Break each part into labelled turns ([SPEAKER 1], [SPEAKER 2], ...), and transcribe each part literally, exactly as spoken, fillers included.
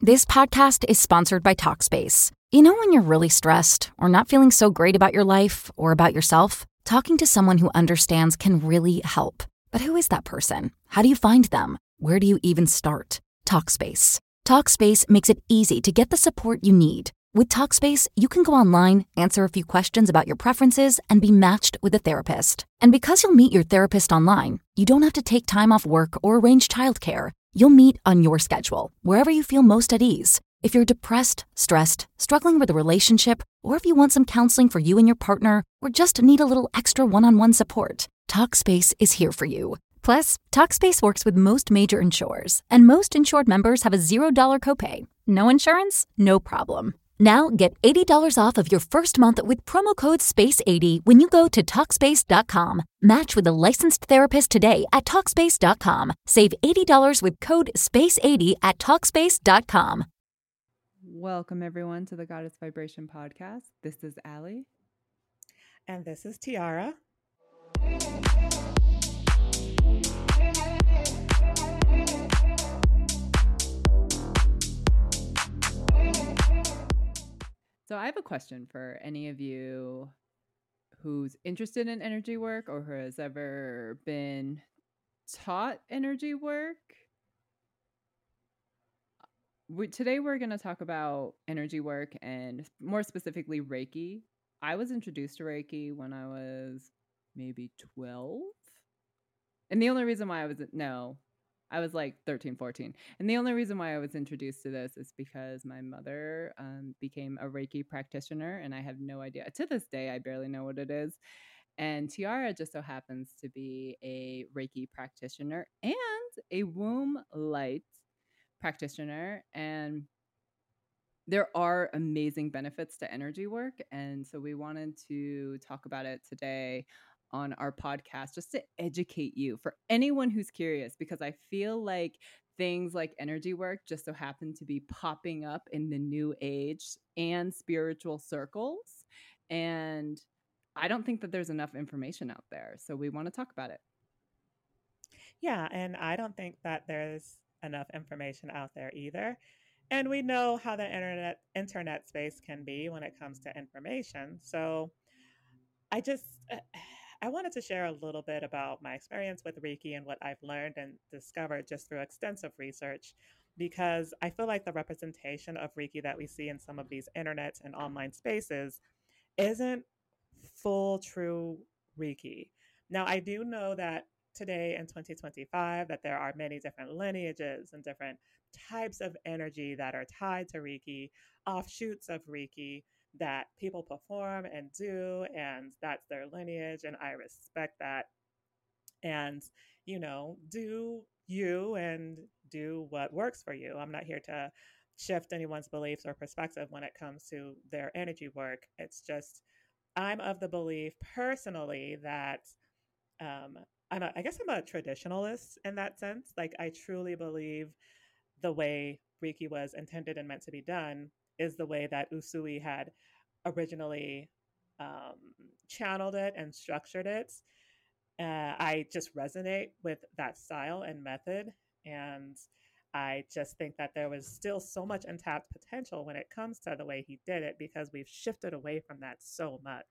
[SPEAKER 1] This podcast is sponsored by Talkspace. You know when you're really stressed or not feeling so great about your life or about yourself? Talking to someone who understands can really help. But who is that person? How do you find them? Where do you even start? Talkspace. Talkspace makes it easy to get the support you need. With Talkspace, you can go online, answer a few questions about your preferences, and be matched with a therapist. And because you'll meet your therapist online, you don't have to take time off work or arrange childcare. You'll meet on your schedule, wherever you feel most at ease. If you're depressed, stressed, struggling with a relationship, or if you want some counseling for you and your partner, or just need a little extra one-on-one support, Talkspace is here for you. Plus, Talkspace works with most major insurers, and most insured members have a zero dollars copay. No insurance? No problem. Now get eighty dollars off of your first month with promo code space eighty when you go to Talkspace dot com. Match with a licensed therapist today at Talkspace dot com. Save eighty dollars with code space eighty at Talkspace dot com.
[SPEAKER 2] Welcome, everyone, to the Goddess Vibration Podcast. This is Allie.
[SPEAKER 3] And this is Tiara.
[SPEAKER 2] So I have a question for any of you who's interested in energy work or who has ever been taught energy work. We, today we're going to talk about energy work and more specifically Reiki. I was introduced to Reiki when I was maybe twelve. And the only reason why I was, no, I was like thirteen, fourteen. And the only reason why I was introduced to this is because my mother um, became a Reiki practitioner, and I have no idea. To this day, I barely know what it is. And Tiara just so happens to be a Reiki practitioner and a womb light practitioner. And there are amazing benefits to energy work. And so we wanted to talk about it today on our podcast, just to educate you, for anyone who's curious, because I feel like things like energy work just so happen to be popping up in the new age and spiritual circles. And I don't think that there's enough information out there. So we want to talk about it.
[SPEAKER 3] Yeah, and I don't think that there's enough information out there either. And we know how the internet internet space can be when it comes to information. So I just I wanted to share a little bit about my experience with Reiki and what I've learned and discovered just through extensive research, because I feel like the representation of Reiki that we see in some of these internet and online spaces isn't full, true Reiki. Now, I do know that today in twenty twenty-five that there are many different lineages and different types of energy that are tied to Reiki, offshoots of Reiki that people perform and do, and that's their lineage, and I respect that. And, you know, do you and do what works for you. I'm not here to shift anyone's beliefs or perspective when it comes to their energy work. It's just, I'm of the belief personally that um, I'm a, I guess I'm a traditionalist in that sense. Like, I truly believe the way Reiki was intended and meant to be done is the way that Usui had originally um, channeled it and structured it. Uh, I just resonate with that style and method. And I just think that there was still so much untapped potential when it comes to the way he did it, because we've shifted away from that so much.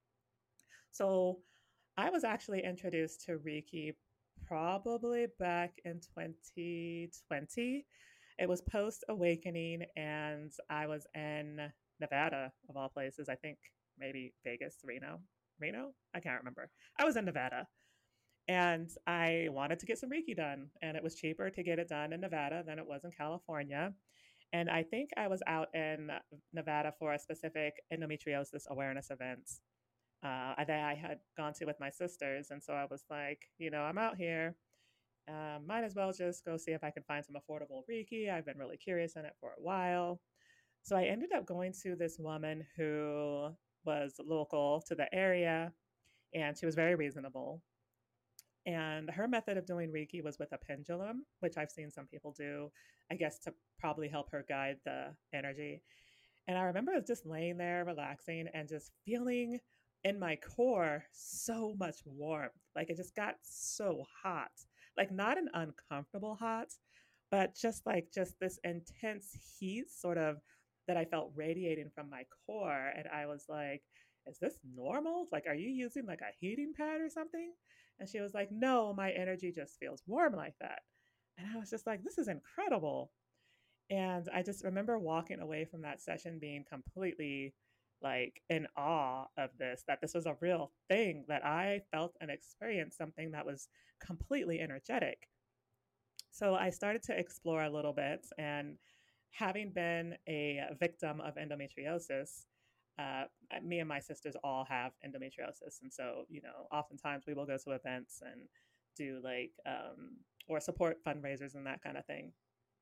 [SPEAKER 3] So I was actually introduced to Reiki probably back in twenty twenty. It was post awakening, and I was in Nevada, of all places. I think maybe Vegas, Reno, Reno. I can't remember. I was in Nevada, and I wanted to get some Reiki done, and it was cheaper to get it done in Nevada than it was in California. And I think I was out in Nevada for a specific endometriosis awareness event uh, that I had gone to with my sisters. And so I was like, you know, I'm out here. Uh, might as well just go see if I can find some affordable Reiki. I've been really curious in it for a while. So I ended up going to this woman who was local to the area, and she was very reasonable. And her method of doing Reiki was with a pendulum, which I've seen some people do, I guess, to probably help her guide the energy. And I remember just laying there, relaxing, and just feeling in my core so much warmth. Like, it just got so hot, like not an uncomfortable hot, but just like just this intense heat sort of that I felt radiating from my core. And I was like, is this normal? Like, are you using like a heating pad or something? And she was like, no, my energy just feels warm like that. And I was just like, this is incredible. And I just remember walking away from that session being completely like in awe of this, that this was a real thing, that I felt and experienced something that was completely energetic. So I started to explore a little bit, and having been a victim of endometriosis, uh, me and my sisters all have endometriosis. And so, you know, oftentimes we will go to events and do like, um, or support fundraisers and that kind of thing.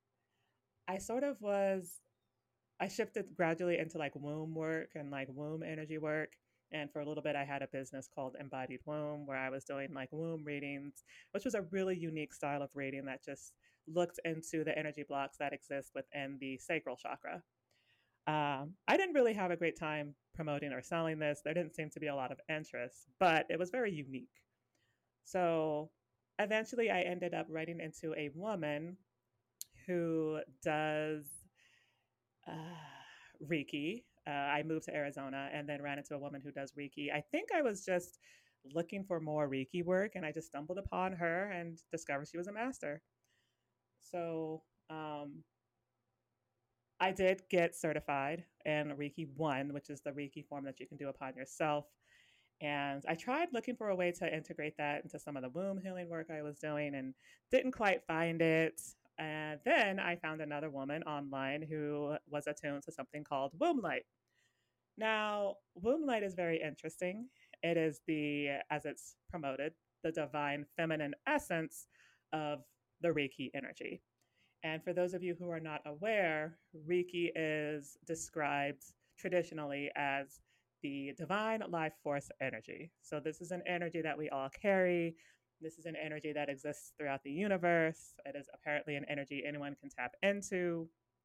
[SPEAKER 3] I sort of was I shifted gradually into like womb work and like womb energy work. And for a little bit, I had a business called Embodied Womb where I was doing like womb readings, which was a really unique style of reading that just looked into the energy blocks that exist within the sacral chakra. Um, I didn't really have a great time promoting or selling this. There didn't seem to be a lot of interest, but it was very unique. So eventually, I ended up writing into a woman who does uh, Reiki. Uh, I moved to Arizona and then ran into a woman who does Reiki. I think I was just looking for more Reiki work, and I just stumbled upon her and discovered she was a master. So um, I did get certified in Reiki one, which is the Reiki form that you can do upon yourself. And I tried looking for a way to integrate that into some of the womb healing work I was doing and didn't quite find it. And then I found another woman online who was attuned to something called womb light. Now, womb light is very interesting. It is the, as it's promoted, the divine feminine essence of the Reiki energy. And for those of you who are not aware, Reiki is described traditionally as the divine life force energy. So, this is an energy that we all carry. This is an energy that exists throughout the universe. It is apparently an energy anyone can tap into.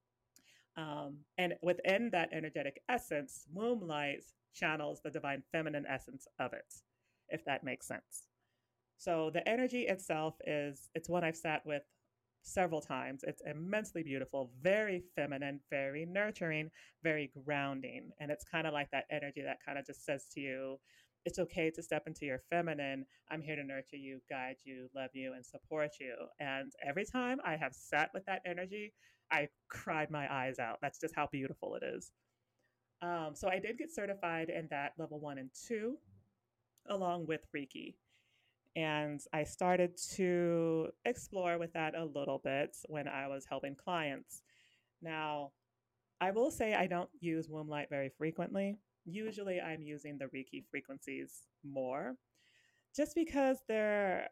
[SPEAKER 3] Um, and within that energetic essence, womb light channels the divine feminine essence of it, if that makes sense. So the energy itself is, it's one I've sat with several times. It's immensely beautiful, very feminine, very nurturing, very grounding. And it's kind of like that energy that kind of just says to you, it's okay to step into your feminine. I'm here to nurture you, guide you, love you, and support you. And every time I have sat with that energy, I cried my eyes out. That's just how beautiful it is. Um, so I did get certified in that level one and two, along with Reiki. And I started to explore with that a little bit when I was helping clients. Now, I will say I don't use womb light very frequently. Usually I'm using the Reiki frequencies more just because they're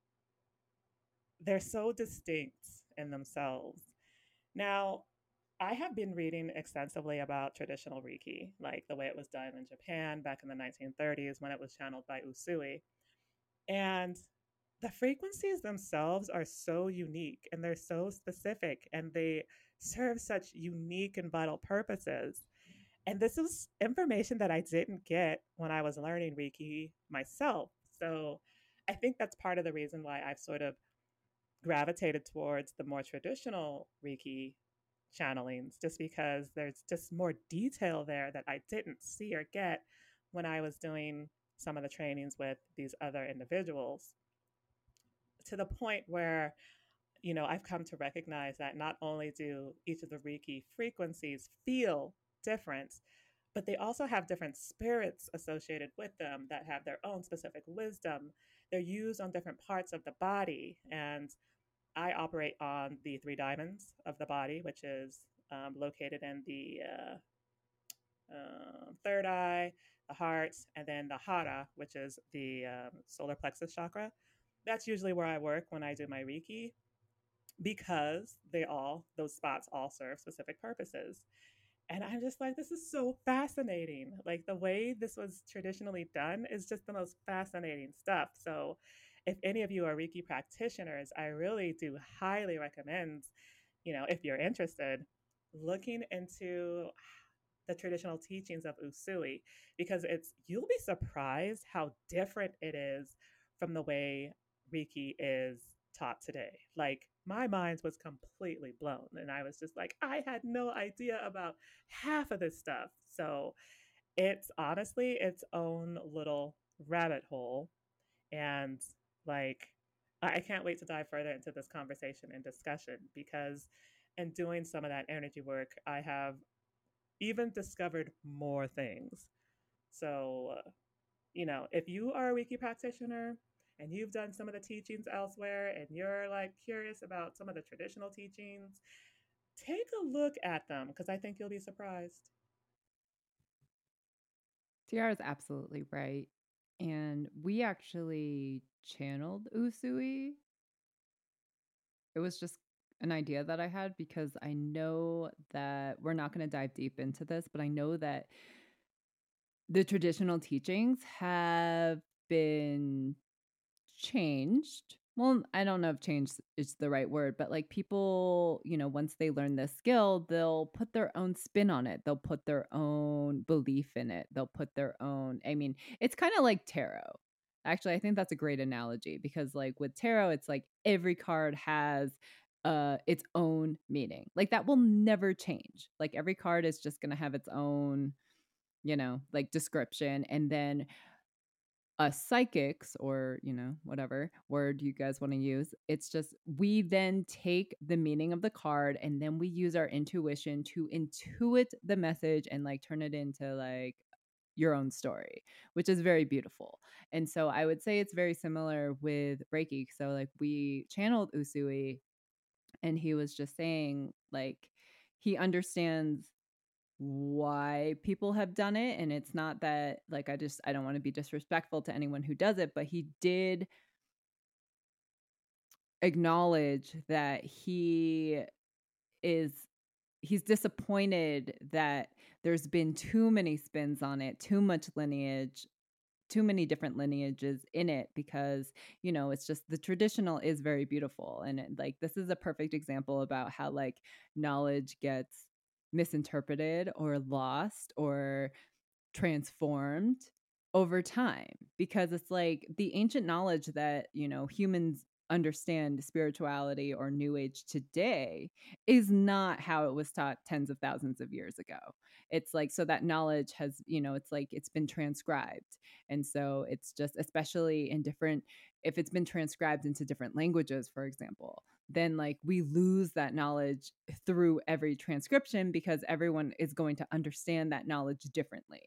[SPEAKER 3] they're so distinct in themselves. Now, I have been reading extensively about traditional Reiki, like the way it was done in Japan back in the nineteen thirties when it was channeled by Usui. And the frequencies themselves are so unique and they're so specific and they serve such unique and vital purposes. And this is information that I didn't get when I was learning Reiki myself. So I think that's part of the reason why I've sort of gravitated towards the more traditional Reiki channelings, just because there's just more detail there that I didn't see or get when I was doing some of the trainings with these other individuals, to the point where, you know, I've come to recognize that not only do each of the Reiki frequencies feel different, but they also have different spirits associated with them that have their own specific wisdom. They're used on different parts of the body. And I operate on the three diamonds of the body, which is um, located in the uh, uh, third eye, the heart, and then the hara, which is the um, solar plexus chakra. That's usually where I work when I do my Reiki, because they all, those spots all serve specific purposes. And I'm just like, this is so fascinating. Like the way this was traditionally done is just the most fascinating stuff. So if any of you are Reiki practitioners, I really do highly recommend, you know, if you're interested, looking into the traditional teachings of Usui, because it's, you'll be surprised how different it is from the way Reiki is taught today. Like my mind was completely blown. And I was just like, I had no idea about half of this stuff. So it's honestly its own little rabbit hole. And like, I can't wait to dive further into this conversation and discussion because in doing some of that energy work, I have even discovered more things. So, uh, you know, if you are a Reiki practitioner and you've done some of the teachings elsewhere and you're like curious about some of the traditional teachings, take a look at them because I think you'll be surprised.
[SPEAKER 2] Tiara is absolutely right. And we actually channeled Usui. It was just an idea that I had because I know that we're not going to dive deep into this, but I know that the traditional teachings have been changed. Well, I don't know if changed is the right word, but like people, you know, once they learn this skill, they'll put their own spin on it. They'll put their own belief in it. They'll put their own, I mean, it's kind of like tarot. Actually, I think that's a great analogy because like with tarot, it's like every card has uh its own meaning. Like that will never change. Like every card is just going to have its own, you know, like description, and then us psychics, or you know, whatever word you guys want to use, it's just we then take the meaning of the card and then we use our intuition to intuit the message and like turn it into like your own story, which is very beautiful. And so I would say it's very similar with Reiki. So like we channeled Usui and he was just saying like he understands why people have done it, and it's not that like I just I don't want to be disrespectful to anyone who does it, but he did acknowledge that he is he's disappointed that there's been too many spins on it, too much lineage, too many different lineages in it, because you know it's just the traditional is very beautiful. And it, like this is a perfect example about how like knowledge gets misinterpreted or lost or transformed over time, because it's like the ancient knowledge that you know humans understand spirituality or new age today is not how it was taught tens of thousands of years ago. It's like so that knowledge has, you know, it's like it's been transcribed. And so it's just, especially in different, if it's been transcribed into different languages, for example, then like we lose that knowledge through every transcription because everyone is going to understand that knowledge differently.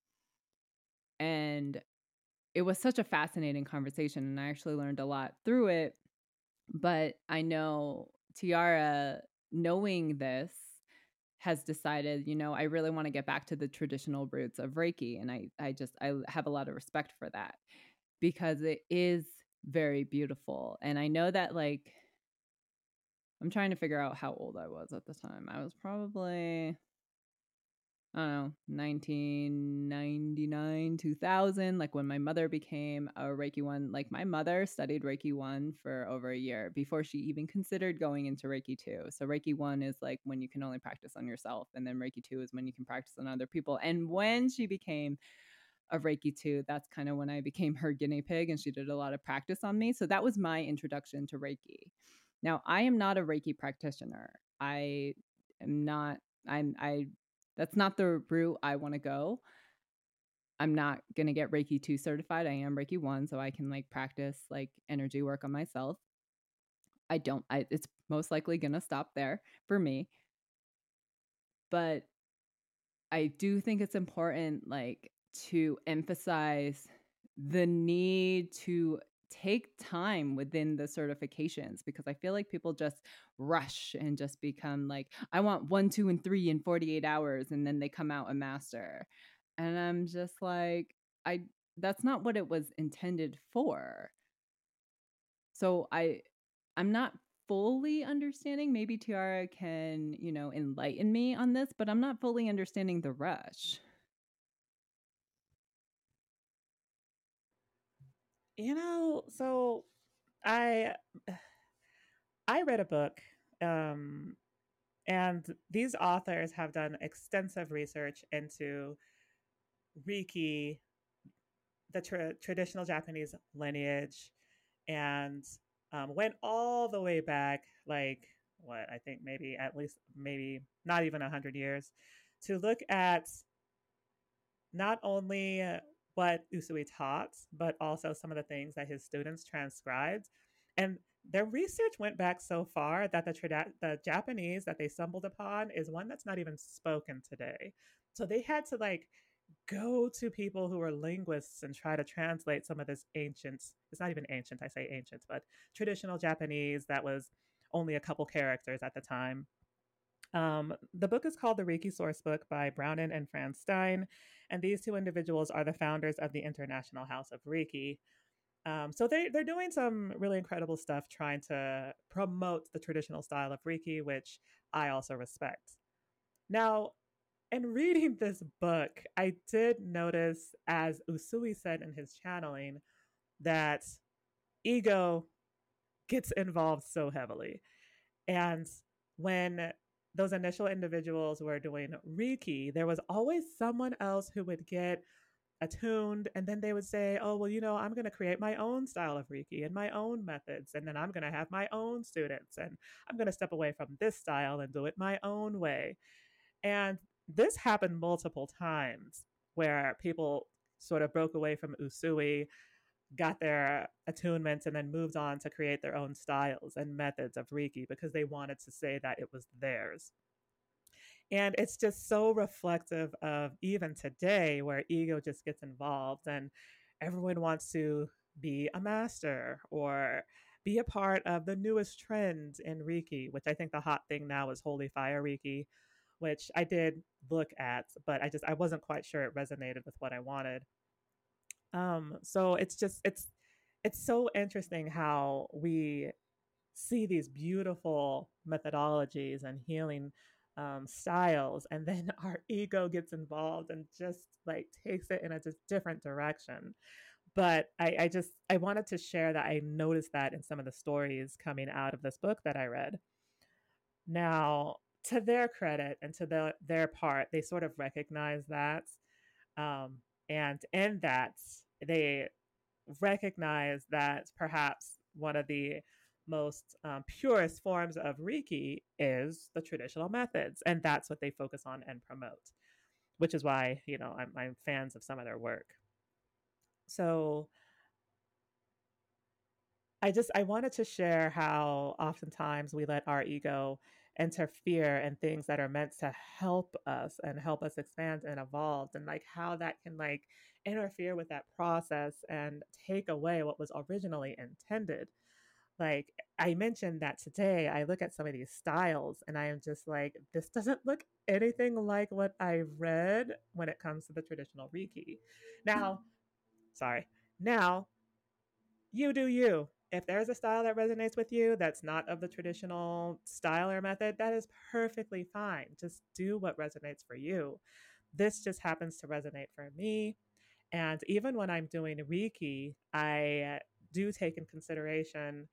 [SPEAKER 2] And it was such a fascinating conversation, and I actually learned a lot through it. But I know Tiara, knowing this, has decided, you know, I really want to get back to the traditional roots of Reiki. And I, I just, I have a lot of respect for that because it is very beautiful. And I know that, like, I'm trying to figure out how old I was at the time. I was probably, I don't know, nineteen ninety-nine, two thousand, like when my mother became a Reiki one. Like my mother studied Reiki one for over a year before she even considered going into Reiki two. So Reiki one is like when you can only practice on yourself, and then Reiki two is when you can practice on other people. And when she became a Reiki two, that's kind of when I became her guinea pig, and she did a lot of practice on me. So that was my introduction to Reiki. Now, I am not a Reiki practitioner. I am not, I'm, I, that's not the route I want to go. I'm not going to get Reiki two certified. I am Reiki one, so I can like practice like energy work on myself. I don't, I, it's most likely going to stop there for me. But I do think it's important, like, to emphasize the need to take time within the certifications, because I feel like people just rush and just become like, I want one, two, and three in forty-eight hours, and then they come out a master. And I'm just like, I that's not what it was intended for. So I I'm not fully understanding. Maybe Tiara can, you know, enlighten me on this, but I'm not fully understanding the rush.
[SPEAKER 3] You know, so I I read a book, um, and these authors have done extensive research into Reiki, the tra- traditional Japanese lineage, and um, went all the way back, like what I think maybe at least maybe not even a hundred years, to look at not only uh, what Usui taught, but also some of the things that his students transcribed. And their research went back so far that the, trad- the Japanese that they stumbled upon is one that's not even spoken today. So they had to like go to people who are linguists and try to translate some of this ancient, it's not even ancient, I say ancient, but traditional Japanese that was only a couple characters at the time. Um, the book is called The Reiki Source Book by Brownen and Franz Stein, and these two individuals are the founders of the International House of Reiki. Um, so they, they're doing some really incredible stuff trying to promote the traditional style of Reiki, which I also respect. Now, in reading this book, I did notice, as Usui said in his channeling, that ego gets involved so heavily. And when those initial individuals were doing Reiki, there was always someone else who would get attuned and then they would say, oh, well, you know, I'm going to create my own style of Reiki and my own methods. And then I'm going to have my own students and I'm going to step away from this style and do it my own way. And this happened multiple times where people sort of broke away from Usui, got their attunements, and then moved on to create their own styles and methods of Reiki because they wanted to say that it was theirs. And it's just so reflective of even today where ego just gets involved and everyone wants to be a master or be a part of the newest trend in Reiki, which I think the hot thing now is Holy Fire Reiki, which I did look at, but I just I wasn't quite sure it resonated with what I wanted. Um, so it's just it's it's so interesting how we see these beautiful methodologies and healing um, styles, and then our ego gets involved and just like takes it in a just different direction. But I, I just I wanted to share that I noticed that in some of the stories coming out of this book that I read. Now, to their credit and to the, their part, they sort of recognize that. Um, and in that, they recognize that perhaps one of the most um, purest forms of Reiki is the traditional methods. And that's what they focus on and promote, which is why, you know, I'm, I'm fans of some of their work. So I just I wanted to share how oftentimes we let our ego interfere in things that are meant to help us and help us expand and evolve, and like how that can like interfere with that process and take away what was originally intended. Like I mentioned that today I look at some of these styles and I am just like, this doesn't look anything like what I read when it comes to the traditional Reiki. Now, sorry. Now you do you. If there's a style that resonates with you that's not of the traditional style or method, that is perfectly fine. Just do what resonates for you. This just happens to resonate for me. And even when I'm doing Reiki, I do take in consideration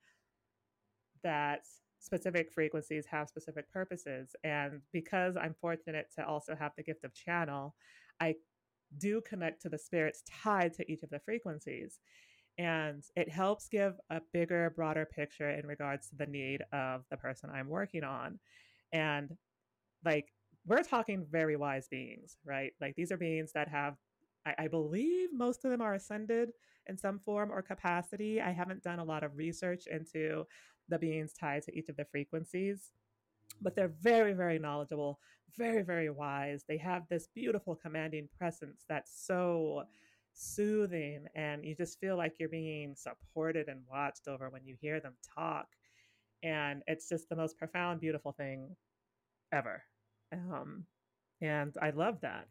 [SPEAKER 3] that specific frequencies have specific purposes. And because I'm fortunate to also have the gift of channel, I do connect to the spirits tied to each of the frequencies. And it helps give a bigger, broader picture in regards to the need of the person I'm working on. And like, we're talking very wise beings, right? Like, these are beings that have, I, I believe most of them are ascended in some form or capacity. I haven't done a lot of research into the beings tied to each of the frequencies, but they're very, very knowledgeable, very, very wise. They have this beautiful, commanding presence that's so soothing, and you just feel like you're being supported and watched over when you hear them talk. And it's just the most profound, beautiful thing ever. Um, and I love that.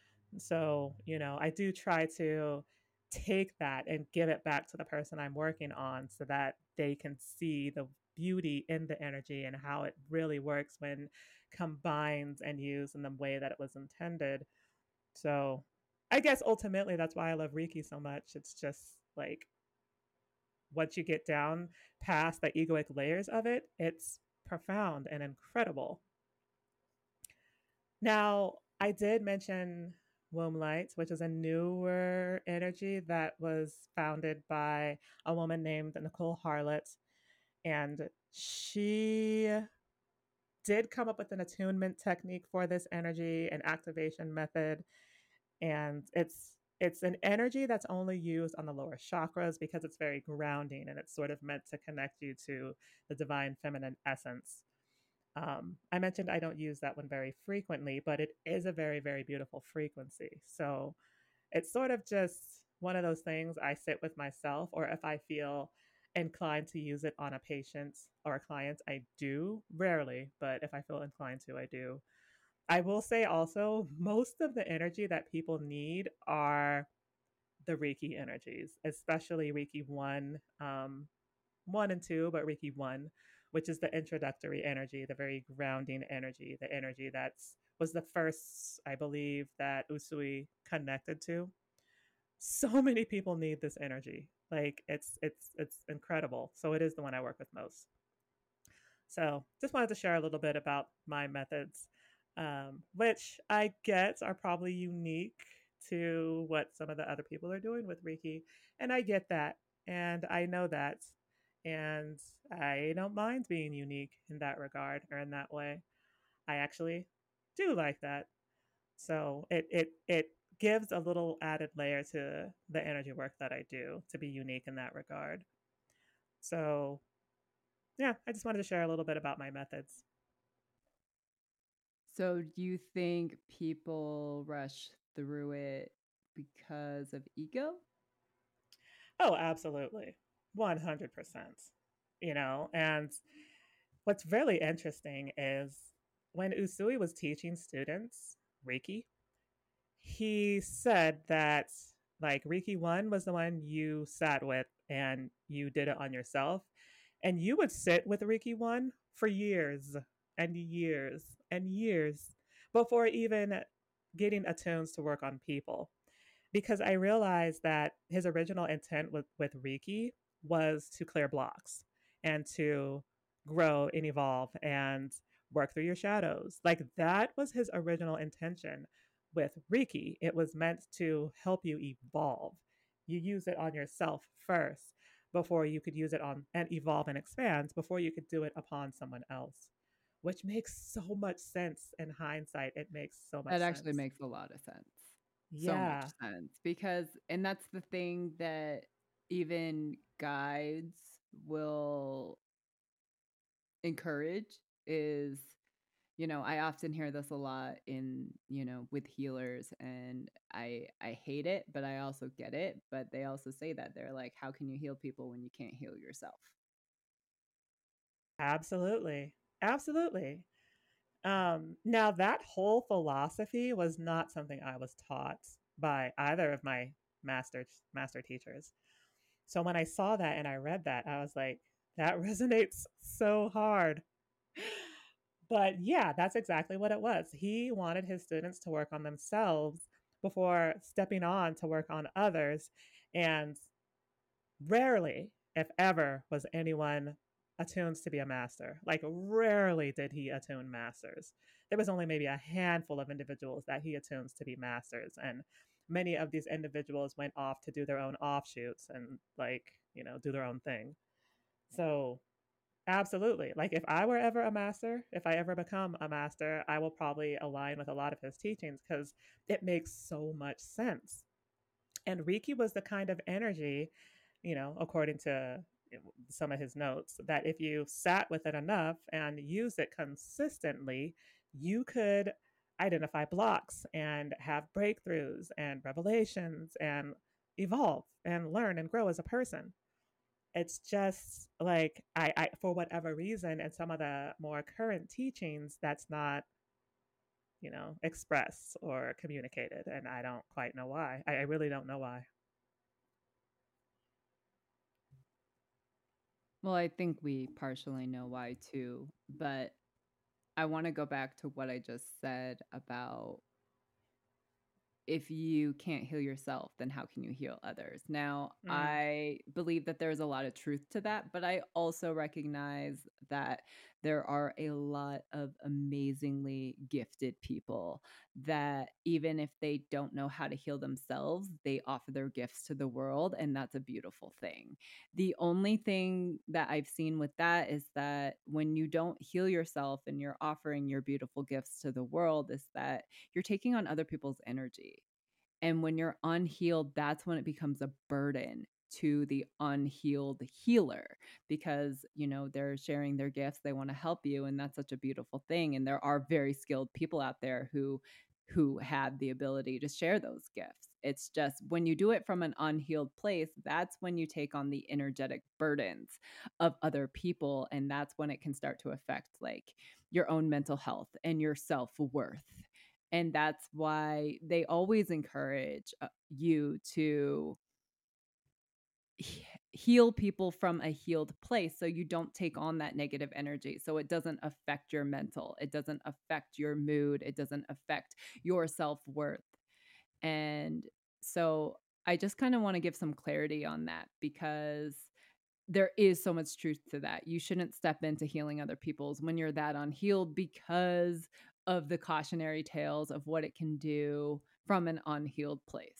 [SPEAKER 3] So, you know, I do try to take that and give it back to the person I'm working on so that they can see the beauty in the energy and how it really works when combined and used in the way that it was intended. So, I guess ultimately that's why I love Reiki so much. It's just like once you get down past the egoic layers of it, it's profound and incredible. Now, I did mention Womb Light, which is a newer energy that was founded by a woman named Nicole Harlett. And she did come up with an attunement technique for this energy, an activation method, and it's it's an energy that's only used on the lower chakras because it's very grounding and it's sort of meant to connect you to the divine feminine essence. Um, I mentioned I don't use that one very frequently, but it is a very, very beautiful frequency. So it's sort of just one of those things I sit with myself, or if I feel inclined to use it on a patient or a client, I do. Rarely, but if I feel inclined to, I do. I will say also, most of the energy that people need are the Reiki energies, especially Reiki one, um, one and two, but Reiki one, which is the introductory energy, the very grounding energy, the energy that's was the first, I believe, that Usui connected to. So many people need this energy. Like it's it's it's incredible. So it is the one I work with most. So just wanted to share a little bit about my methods, um, which I get are probably unique to what some of the other people are doing with Reiki. And I get that. And I know that. And I don't mind being unique in that regard or in that way. I actually do like that. So it it it gives a little added layer to the energy work that I do to be unique in that regard. So yeah, I just wanted to share a little bit about my methods.
[SPEAKER 2] So, do you think people rush through it because of ego?
[SPEAKER 3] Oh, absolutely. one hundred percent. You know, and what's really interesting is when Usui was teaching students Reiki, he said that like Reiki one was the one you sat with and you did it on yourself. And you would sit with Reiki one for years and years and years before even getting attunes to work on people. Because I realized that his original intent with, with Reiki was to clear blocks and to grow and evolve and work through your shadows. Like that was his original intention with Reiki. It was meant to help you evolve. You use it on yourself first before you could use it on and evolve and expand before you could do it upon someone else, which makes so much sense in hindsight. It makes so much
[SPEAKER 2] That actually
[SPEAKER 3] sense.
[SPEAKER 2] makes a lot of sense. So much
[SPEAKER 3] Yeah,
[SPEAKER 2] sense because, and that's the thing that even guides will encourage is, you know, I often hear this a lot in, you know, with healers, and I I hate it, but I also get it. But they also say that they're like, how can you heal people when you can't heal yourself?
[SPEAKER 3] absolutely. Absolutely. Um, now, that whole philosophy was not something I was taught by either of my master master teachers. So when I saw that and I read that, I was like, that resonates so hard. But yeah, that's exactly what it was. He wanted his students to work on themselves before stepping on to work on others. And rarely, if ever, was anyone attuned to be a master. Like, rarely did he attune masters. There was only maybe a handful of individuals that he attunes to be masters. And many of these individuals went off to do their own offshoots and, like, you know, do their own thing. So, absolutely. Like, if I were ever a master, if I ever become a master, I will probably align with a lot of his teachings because it makes so much sense. And Reiki was the kind of energy, you know, according to some of his notes, that if you sat with it enough and used it consistently, you could identify blocks and have breakthroughs and revelations and evolve and learn and grow as a person. It's just like I, I for whatever reason, in some of the more current teachings, that's not, you know, expressed or communicated. And I don't quite know why. I, I really don't know why.
[SPEAKER 2] Well, I think we partially know why too, but I want to go back to what I just said about if you can't heal yourself, then how can you heal others? Now,
[SPEAKER 3] Mm,
[SPEAKER 2] I believe that there's a lot of truth to that, but I also recognize that there are a lot of amazingly gifted people that even if they don't know how to heal themselves, they offer their gifts to the world. And that's a beautiful thing. The only thing that I've seen with that is that when you don't heal yourself and you're offering your beautiful gifts to the world, is that you're taking on other people's energy. And when you're unhealed, that's when it becomes a burden to the unhealed healer because, you know, they're sharing their gifts, they want to help you, and that's such a beautiful thing. And there are very skilled people out there who who have the ability to share those gifts. It's just when you do it from an unhealed place, that's when you take on the energetic burdens of other people, and that's when it can start to affect like your own mental health and your self-worth. And that's why they always encourage uh, you to he- heal people from a healed place so you don't take on that negative energy, so it doesn't affect your mental, it doesn't affect your mood, it doesn't affect your self-worth. And so I just kind of want to give some clarity on that because there is so much truth to that. You shouldn't step into healing other people's when you're that unhealed because of the cautionary tales of what it can do from an unhealed place.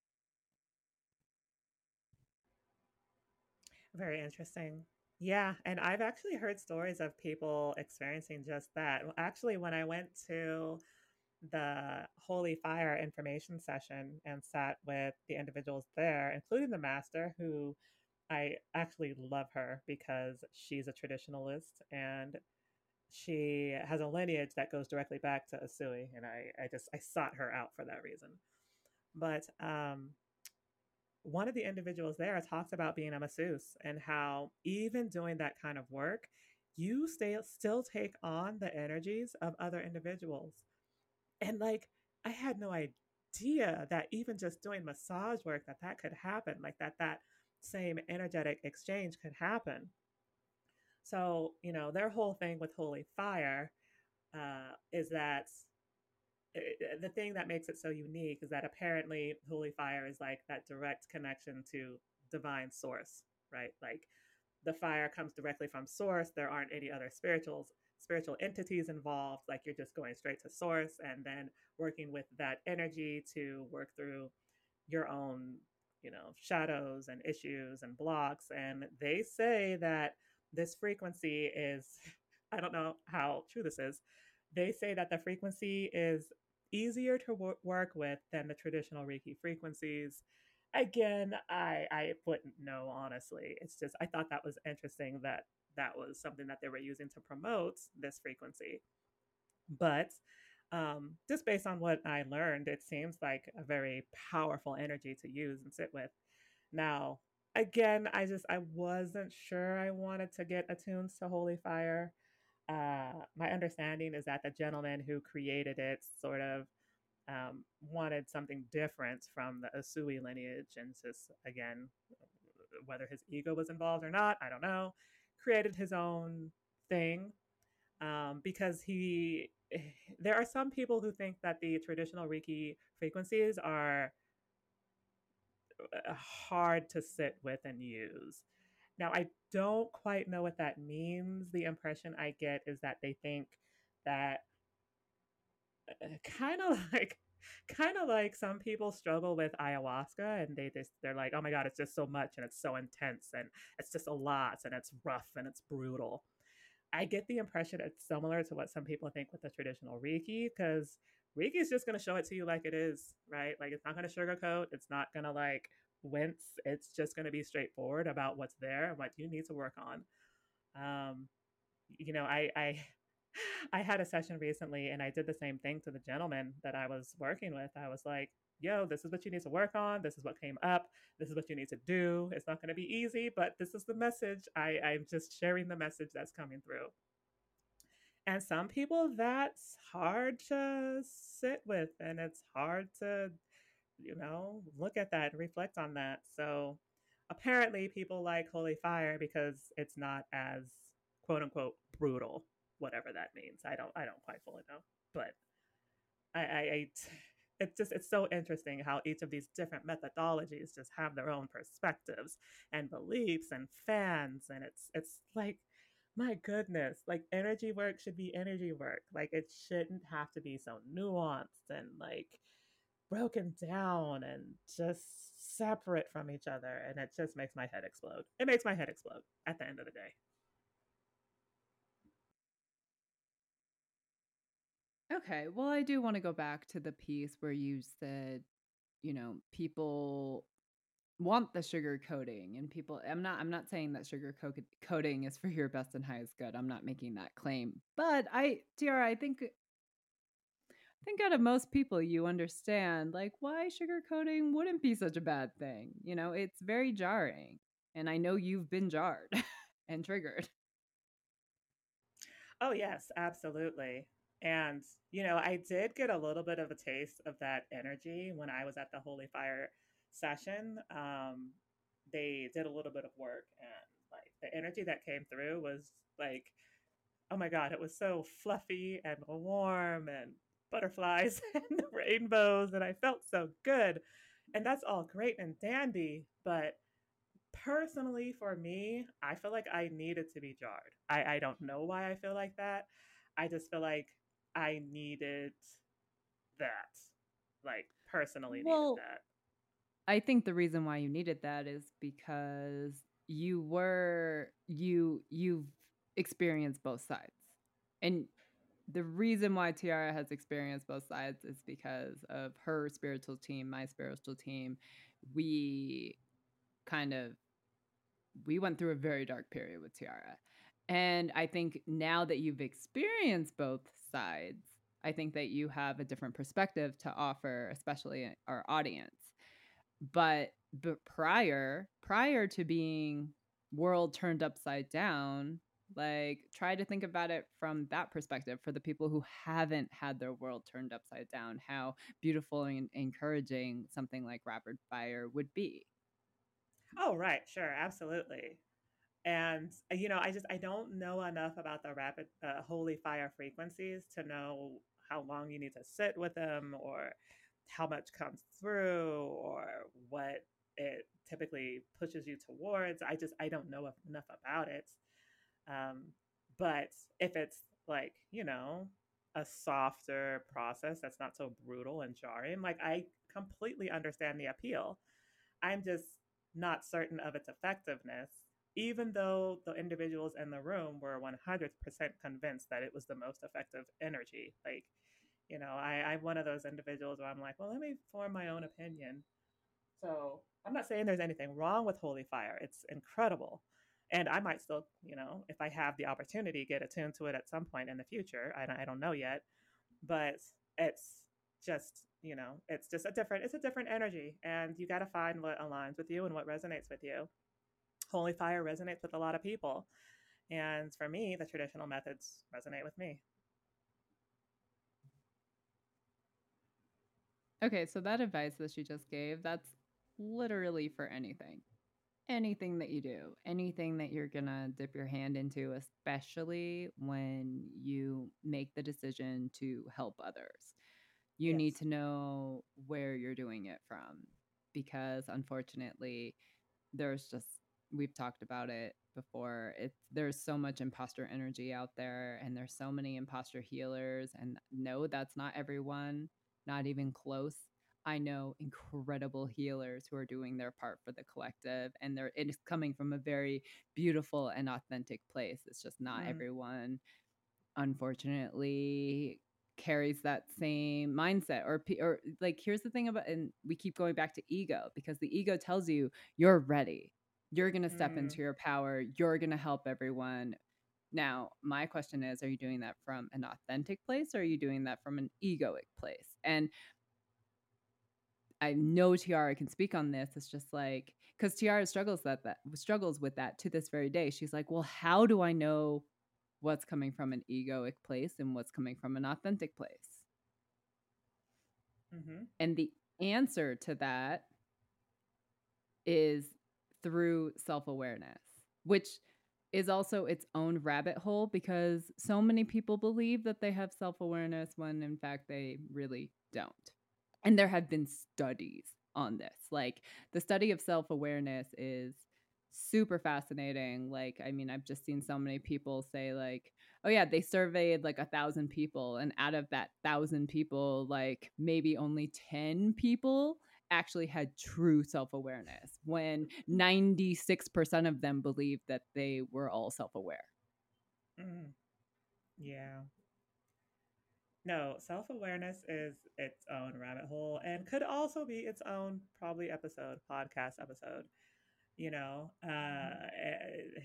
[SPEAKER 3] Very interesting. Yeah, and I've actually heard stories of people experiencing just that. Well, actually, when I went to the Holy Fire information session and sat with the individuals there, including the master, who I actually love her because she's a traditionalist and she has a lineage that goes directly back to Asui, and I, I just I sought her out for that reason. But um, one of the individuals there talks about being a masseuse and how even doing that kind of work, you stay, still take on the energies of other individuals. And like, I had no idea that even just doing massage work, that that could happen, like that, that same energetic exchange could happen. So, you know, their whole thing with Holy Fire uh, is that uh, the thing that makes it so unique is that apparently Holy Fire is like that direct connection to divine source, right? Like the fire comes directly from source. There aren't any other spirituals, spiritual entities involved. Like you're just going straight to source and then working with that energy to work through your own, you know, shadows and issues and blocks. And they say that this frequency is, I don't know how true this is. They say that the frequency is easier to wo- work with than the traditional Reiki frequencies. Again, I I wouldn't know honestly. It's just I thought that was interesting that that was something that they were using to promote this frequency. But um, just based on what I learned, it seems like a very powerful energy to use and sit with. Now, again, I just I wasn't sure I wanted to get attuned to Holy Fire. Uh, my understanding is that the gentleman who created it sort of um, wanted something different from the Asui lineage, and just again, whether his ego was involved or not, I don't know, created his own thing um, because he. There are some people who think that the traditional Reiki frequencies are uh, hard to sit with and use. Now, I don't quite know what that means. The impression I get is that they think that kind of like kind of like some people struggle with ayahuasca and they just they're like, oh my god, it's just so much and it's so intense and it's just a lot and it's rough and it's brutal. I get the impression it's similar to what some people think with the traditional Reiki, because Reiki is just going to show it to you like it is, right? Like it's not going to sugarcoat, it's not going to like wince, it's just going to be straightforward about what's there and what you need to work on. um you know, I I I had a session recently and I did the same thing to the gentleman that I was working with. I was like, yo, this is what you need to work on. This is what came up. This is what you need to do. It's not going to be easy, but this is the message. I, I'm just sharing the message that's coming through. And some people that's hard to sit with and it's hard to, you know, look at that and reflect on that. So apparently people like Holy Fire because it's not as quote unquote brutal, whatever that means. I don't I don't quite fully know. But I, I, I it's just it's so interesting how each of these different methodologies just have their own perspectives and beliefs and fans, and it's it's like My goodness, like energy work should be energy work. Like it shouldn't have to be so nuanced and like broken down and just separate from each other. And it just makes my head explode. It makes my head explode at the end of the day.
[SPEAKER 2] Okay, well, I do want to go back to the piece where you said, you know, people want the sugar coating and people I'm not I'm not saying that sugar co- coating is for your best and highest good. I'm not making that claim. But I Tiara, I think I think out of most people you understand like why sugar coating wouldn't be such a bad thing. You know, it's very jarring. And I know you've been jarred and triggered.
[SPEAKER 3] Oh, yes, absolutely. And, you know, I did get a little bit of a taste of that energy when I was at the Holy Fire session. Um, they did a little bit of work, and like the energy that came through was like, oh my God, it was so fluffy and warm and butterflies and rainbows. And I felt so good. And that's all great and dandy. But personally, for me, I feel like I needed to be jarred. I, I don't know why I feel like that. I just feel like I needed that. Like, personally needed
[SPEAKER 2] Well,
[SPEAKER 3] that.
[SPEAKER 2] I think the reason why you needed that is because you were you you've experienced both sides. And the reason why Tiara has experienced both sides is because of her spiritual team, my spiritual team. We kind of we went through a very dark period with Tiara. And I think now that you've experienced both sides, I think that you have a different perspective to offer, especially our audience. But but prior prior to being world turned upside down, like try to think about it from that perspective for the people who haven't had their world turned upside down, how beautiful and encouraging something like rapid fire would be.
[SPEAKER 3] Oh, right. Sure. Absolutely. And, uh, you know, I just, I don't know enough about the rapid, uh, holy fire frequencies to know how long you need to sit with them or how much comes through or what it typically pushes you towards. I just, I don't know enough about it. Um, but if it's like, you know, a softer process that's not so brutal and jarring, like I completely understand the appeal. I'm just not certain of its effectiveness, even though the individuals in the room were one hundred percent convinced that it was the most effective energy. Like, you know, I, I'm one of those individuals where I'm like, well, let me form my own opinion. So I'm not saying there's anything wrong with Holy Fire. It's incredible. And I might still, you know, if I have the opportunity, get attuned to it at some point in the future. I don't, I don't know yet, but it's just, you know, it's just a different, it's a different energy. And you got to find what aligns with you and what resonates with you. Holy Fire resonates with a lot of people. And for me, the traditional methods resonate with me.
[SPEAKER 2] Okay, so that advice that you just gave, that's literally for anything. Anything that you do, anything that you're going to dip your hand into, especially when you make the decision to help others. You need
[SPEAKER 3] Yes.
[SPEAKER 2] to know where you're doing it from because unfortunately, there's just we've talked about it before. It's there's so much imposter energy out there and there's so many imposter healers and no, that's not everyone, not even close. I know incredible healers who are doing their part for the collective and they're it's coming from a very beautiful and authentic place. It's just not
[SPEAKER 3] Mm,
[SPEAKER 2] everyone unfortunately carries that same mindset or or like here's the thing about and we keep going back to ego because the ego tells you you're ready, you're going to step
[SPEAKER 3] mm.
[SPEAKER 2] into your power, you're going to help everyone. Now my question is, are you doing that from an authentic place or are you doing that from an egoic place? And I know Tiara can speak on this. It's just like because Tiara struggles that that struggles with that to this very day. She's like, well, how do I know what's coming from an egoic place and what's coming from an authentic place?
[SPEAKER 3] Mm-hmm.
[SPEAKER 2] And the answer to that is through self awareness, which is also its own rabbit hole because so many people believe that they have self awareness when in fact they really don't. And there have been studies on this. Like the study of self awareness is super fascinating. Like, I mean, I've just seen so many people say like, oh yeah, they surveyed like a thousand people, and out of that thousand people, like maybe only ten people actually had true self-awareness, when ninety-six percent of them believed that they were all self-aware.
[SPEAKER 3] Mm, yeah. No, self awareness is its own rabbit hole and could also be its own, probably, episode, podcast episode. You know, uh, eh,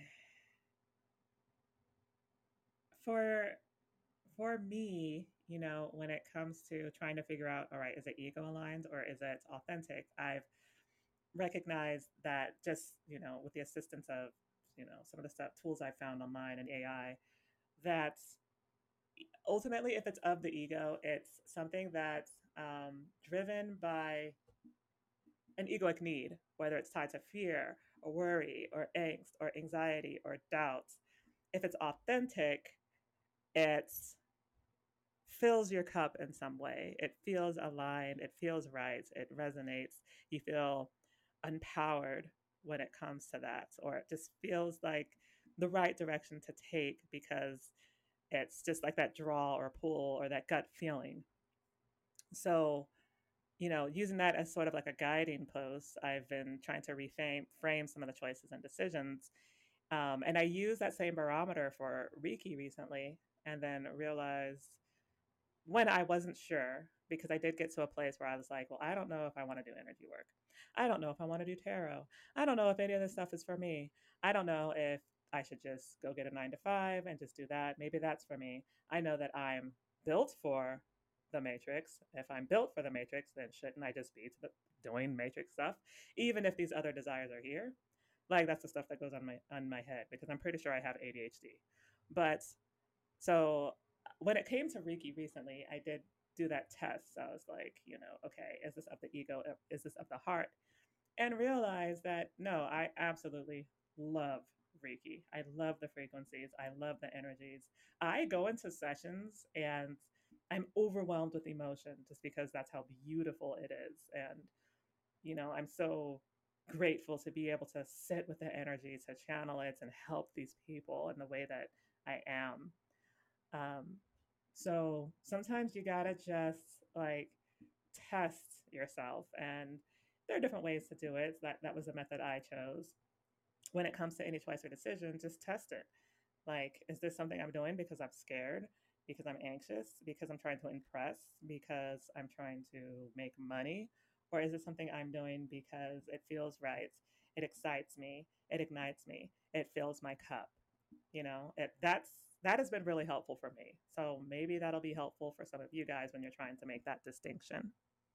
[SPEAKER 3] for for me, you know, when it comes to trying to figure out, all right, is it ego aligned or is it authentic? I've recognized that just, you know, with the assistance of, you know, some of the stuff tools I found online and A I, that ultimately, if it's of the ego, it's something that's um, driven by an egoic need, whether it's tied to fear or worry or angst or anxiety or doubt. If it's authentic, it fills your cup in some way. It feels aligned, it feels right, it resonates. You feel empowered when it comes to that, or it just feels like the right direction to take because it's just like that draw or pull or that gut feeling. So, you know, using that as sort of like a guiding post, I've been trying to reframe frame some of the choices and decisions. Um, and I used that same barometer for Reiki recently, and then realized when I wasn't sure, because I did get to a place where I was like, well, I don't know if I want to do energy work. I don't know if I want to do tarot. I don't know if any of this stuff is for me. I don't know if I should just go get a nine to five and just do that. Maybe that's for me. I know that I'm built for the matrix. If I'm built for the matrix, then shouldn't I just be to the, doing matrix stuff, even if these other desires are here? Like that's the stuff that goes on my on my head because I'm pretty sure I have A D H D. But so when it came to Reiki recently, I did do that test. So I was like, you know, okay, is this of the ego? Is this of the heart? And realized that no, I absolutely love Reiki. I love the frequencies. I love the energies. I go into sessions and I'm overwhelmed with emotion just because that's how beautiful it is. And, you know, I'm so grateful to be able to sit with the energy, to channel it and help these people in the way that I am. Um, so sometimes you gotta just like test yourself, and there are different ways to do it. That that was the method I chose. When it comes to any choice or decision, just test it. Like, is this something I'm doing because I'm scared, because I'm anxious, because I'm trying to impress, because I'm trying to make money, or is it something I'm doing because it feels right, it excites me, it ignites me, it fills my cup? You know, it, that's that has been really helpful for me. So maybe that'll be helpful for some of you guys when you're trying to make that distinction.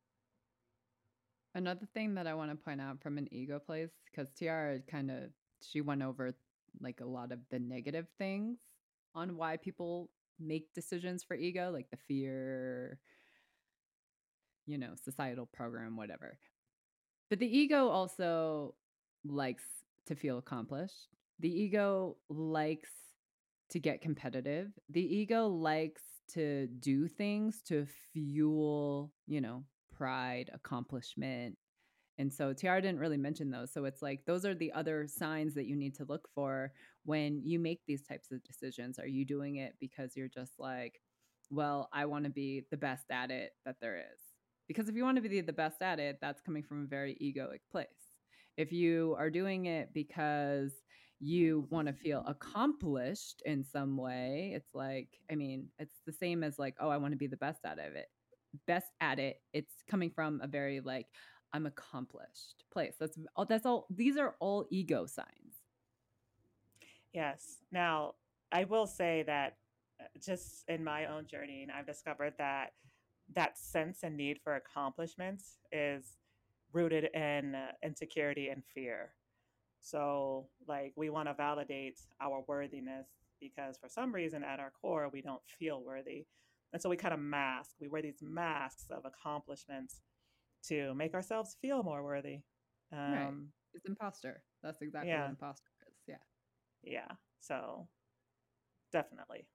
[SPEAKER 2] Another thing that I want to point out from an ego place, because Tiara kind of, she went over like a lot of the negative things on why people make decisions for ego, like the fear, you know, societal program, whatever. But the ego also likes to feel accomplished. The ego likes to get competitive. The ego likes to do things to fuel, you know, pride, accomplishment. And so Tiara didn't really mention those. So it's like those are the other signs that you need to look for when you make these types of decisions. Are you doing it because you're just like, well, I want to be the best at it that there is? Because if you want to be the best at it, that's coming from a very egoic place. If you are doing it because you want to feel accomplished in some way, it's like, I mean, it's the same as like, oh, I want to be the best out of it. Best at it. It's coming from a very like, I'm accomplished place. That's all. That's all. These are all ego signs.
[SPEAKER 3] Yes. Now, I will say that uh, just in my own journey, I've discovered that that sense and need for accomplishments is rooted in uh, insecurity and fear. So, like, we want to validate our worthiness because for some reason at our core, we don't feel worthy. And so we kind of mask, we wear these masks of accomplishments to make ourselves feel more worthy.
[SPEAKER 2] Right.
[SPEAKER 3] Um,
[SPEAKER 2] It's imposter. That's exactly what
[SPEAKER 3] yeah,
[SPEAKER 2] imposter is. Yeah.
[SPEAKER 3] yeah. So, definitely.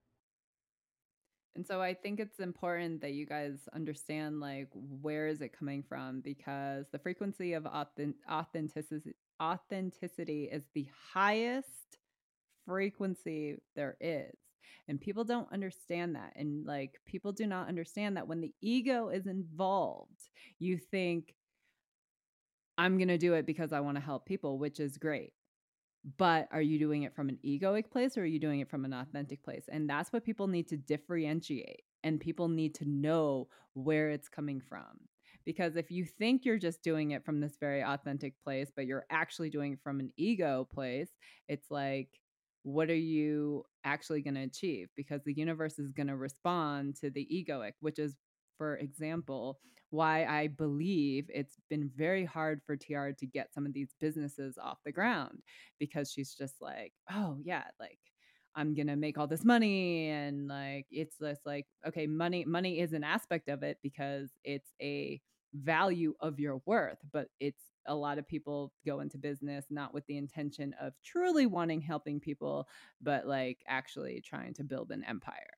[SPEAKER 2] And so I think it's important that you guys understand like where is it coming from, because the frequency of authentic- authenticity authenticity is the highest frequency there is. And people don't understand that. And like, people do not understand that when the ego is involved, you think, I'm going to do it because I want to help people, which is great. But are you doing it from an egoic place or are you doing it from an authentic place? And that's what people need to differentiate. And people need to know where it's coming from. Because if you think you're just doing it from this very authentic place, but you're actually doing it from an ego place, it's like, what are you actually going to achieve? Because the universe is going to respond to the egoic, which is, for example, why I believe it's been very hard for Tiara to get some of these businesses off the ground, because she's just like, oh yeah, like I'm going to make all this money. And like, it's this like, okay, money, money is an aspect of it because it's a value of your worth, but it's a lot of people go into business not with the intention of truly wanting helping people, but like actually trying to build an empire.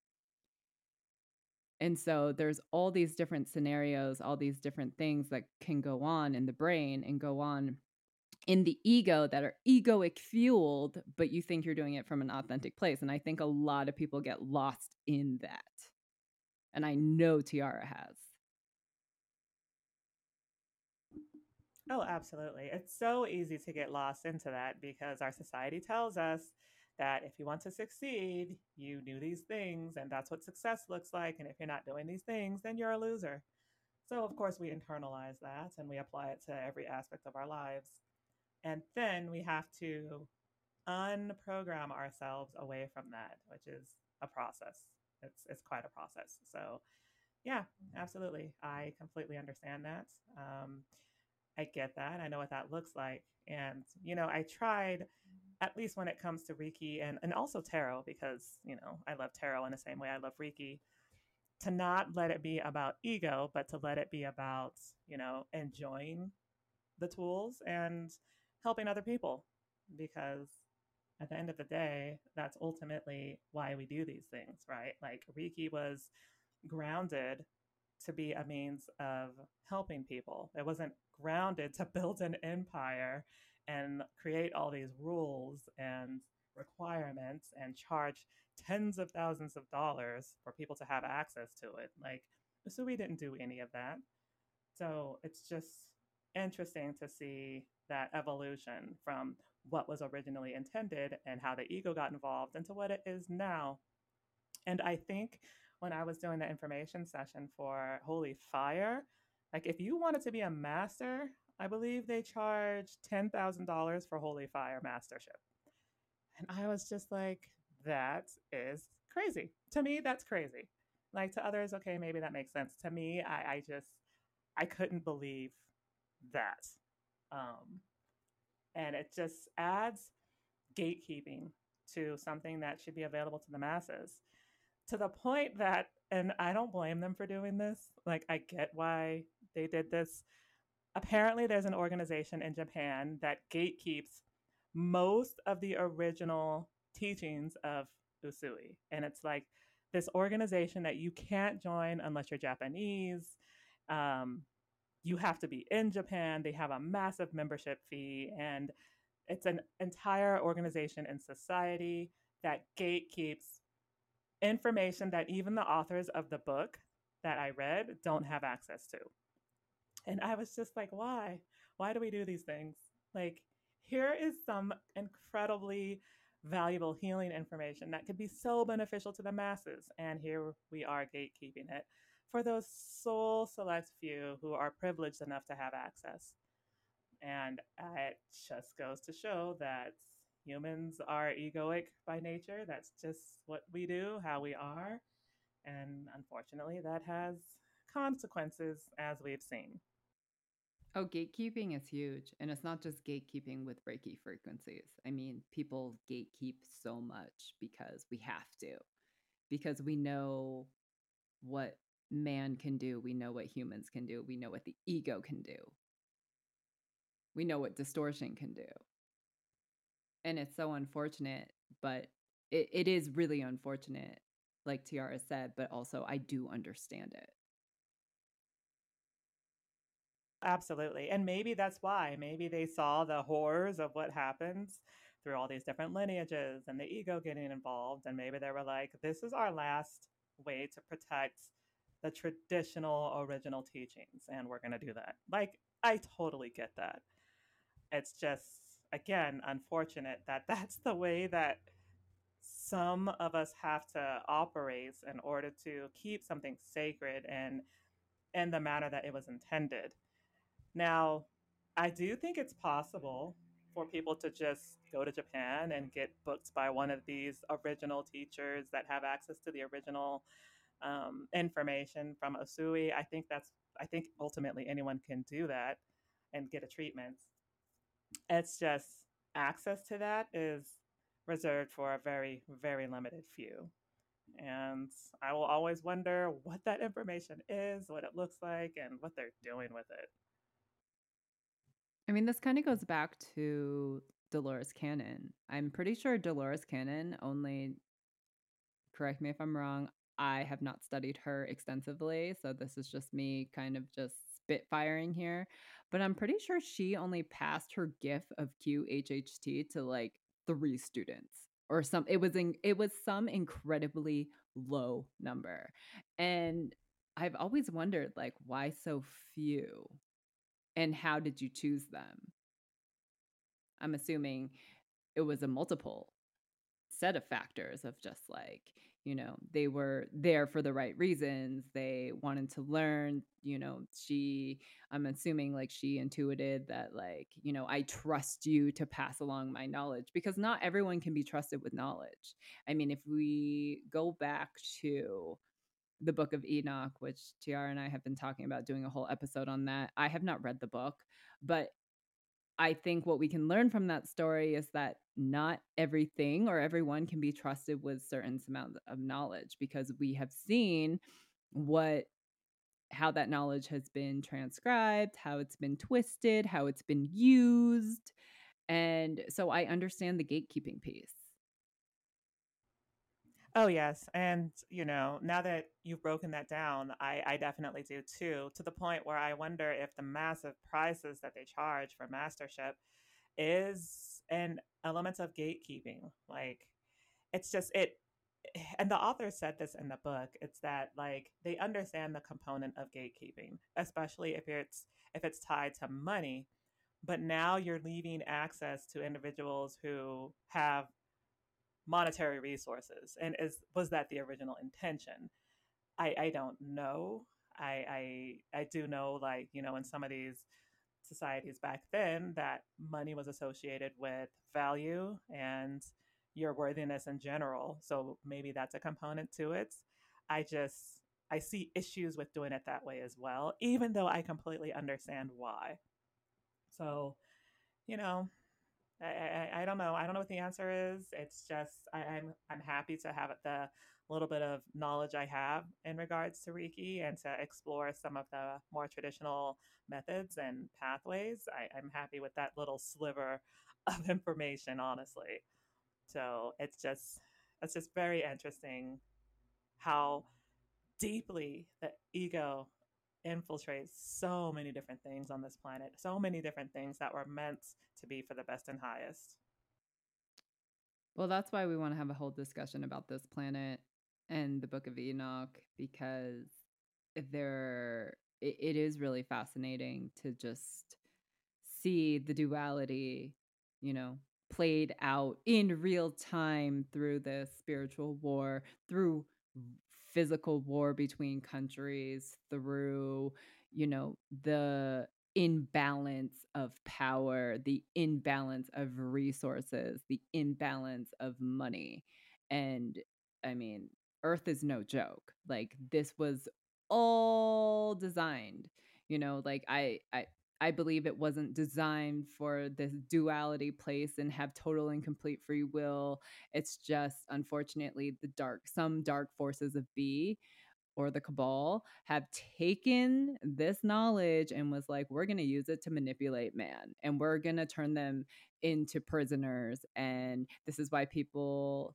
[SPEAKER 2] And so there's all these different scenarios, all these different things that can go on in the brain and go on in the ego that are egoic fueled, but you think you're doing it from an authentic place. And I think a lot of people get lost in that. And I know Tiara has.
[SPEAKER 3] Oh, absolutely. It's so easy to get lost into that because our society tells us that if you want to succeed, you do these things, and that's what success looks like. And if you're not doing these things, then you're a loser. So, of course, we internalize that and we apply it to every aspect of our lives. And then we have to unprogram ourselves away from that, which is a process. It's, it's quite a process. So, yeah, absolutely. I completely understand that. Um, I get that. I know what that looks like. And, you know, I tried, at least when it comes to Reiki and, and also tarot, because, you know, I love tarot in the same way I love Reiki, to not let it be about ego, but to let it be about, you know, enjoying the tools and helping other people. Because at the end of the day, that's ultimately why we do these things, right? Like Reiki was grounded to be a means of helping people. It wasn't grounded to build an empire and create all these rules and requirements and charge tens of thousands of dollars for people to have access to it. Like, so we didn't do any of that. So it's just interesting to see that evolution from what was originally intended and how the ego got involved into what it is now. And I think when I was doing the information session for Holy Fire, like if you wanted to be a master, I believe they charge ten thousand dollars for Holy Fire mastership. And I was just like, that is crazy. To me, that's crazy. Like to others, okay, maybe that makes sense. To me, I, I just, I couldn't believe that. Um, and it just adds gatekeeping to something that should be available to the masses, to the point that, and I don't blame them for doing this, like I get why they did this. Apparently there's an organization in Japan that gatekeeps most of the original teachings of Usui, and it's like this organization that you can't join unless you're Japanese. um, you have to be in Japan. They have a massive membership fee, and it's an entire organization in society that gatekeeps information that even the authors of the book that I read don't have access to. And I was just like, why? Why do we do these things? Like, here is some incredibly valuable healing information that could be so beneficial to the masses. And here we are gatekeeping it for those soul select few who are privileged enough to have access. And it just goes to show that humans are egoic by nature. That's just what we do, how we are. And unfortunately, that has consequences, as we've seen.
[SPEAKER 2] Oh, gatekeeping is huge. And it's not just gatekeeping with Reiki frequencies. I mean, people gatekeep so much because we have to, because we know what man can do. We know what humans can do. We know what the ego can do. We know what distortion can do. And it's so unfortunate, but it, it is really unfortunate, like Tiara said, but also I do understand it.
[SPEAKER 3] Absolutely. And maybe that's why. Maybe they saw the horrors of what happens through all these different lineages and the ego getting involved. And maybe they were like, this is our last way to protect the traditional original teachings. And we're going to do that. Like, I totally get that. It's just, again, unfortunate that that's the way that some of us have to operate in order to keep something sacred and in the manner that it was intended. Now, I do think it's possible for people to just go to Japan and get booked by one of these original teachers that have access to the original um, information from Usui. I think that's, I think ultimately anyone can do that and get a treatment. It's just access to that is reserved for a very, very limited few. And I will always wonder what that information is, what it looks like, and what they're doing with it.
[SPEAKER 2] I mean, this kind of goes back to Dolores Cannon. I'm pretty sure Dolores Cannon only, correct me if I'm wrong, I have not studied her extensively, so this is just me kind of just spitfiring here. But I'm pretty sure she only passed her gift of Q H H T to like three students or some it was in it was some incredibly low number. And I've always wondered like why so few and how did you choose them? I'm assuming it was a multiple set of factors of just like, you know, they were there for the right reasons. They wanted to learn, you know, she, I'm assuming like she intuited that, like, you know, I trust you to pass along my knowledge because not everyone can be trusted with knowledge. I mean, if we go back to the Book of Enoch, which Tiara and I have been talking about doing a whole episode on that, I have not read the book, but I think what we can learn from that story is that not everything or everyone can be trusted with certain amounts of knowledge because we have seen what how that knowledge has been transcribed, how it's been twisted, how it's been used. And so I understand the gatekeeping piece.
[SPEAKER 3] Oh, yes. And, you know, now that you've broken that down, I, I definitely do too, to the point where I wonder if the massive prices that they charge for mastership is an element of gatekeeping. Like, it's just, it, and the author said this in the book, it's that like they understand the component of gatekeeping, especially if it's if it's tied to money, but now you're leaving access to individuals who have monetary resources. And is was that the original intention? I, I don't know. I, I I do know, like, you know, in some of these societies back then that money was associated with value and your worthiness in general. So maybe that's a component to it. I just I see issues with doing it that way as well, even though I completely understand why. So, you know, I, I, I don't know. I don't know what the answer is. It's just I, I'm I'm happy to have the little bit of knowledge I have in regards to Reiki and to explore some of the more traditional methods and pathways. I, I'm happy with that little sliver of information, honestly. So it's just it's just very interesting how deeply the ego infiltrates so many different things on this planet, so many different things that were meant to be for the best and highest.
[SPEAKER 2] Well, that's why we want to have a whole discussion about this planet and the Book of Enoch because there it, it is really fascinating to just see the duality, you know, played out in real time through this spiritual war, through physical war between countries, through, you know, the imbalance of power, the imbalance of resources, the imbalance of money. And I mean, Earth is no joke. Like this was all designed, you know, like I I I believe it wasn't designed for this duality place and have total and complete free will. It's just unfortunately the dark some dark forces of B or the cabal have taken this knowledge and was like, we're going to use it to manipulate man and we're going to turn them into prisoners. And this is why people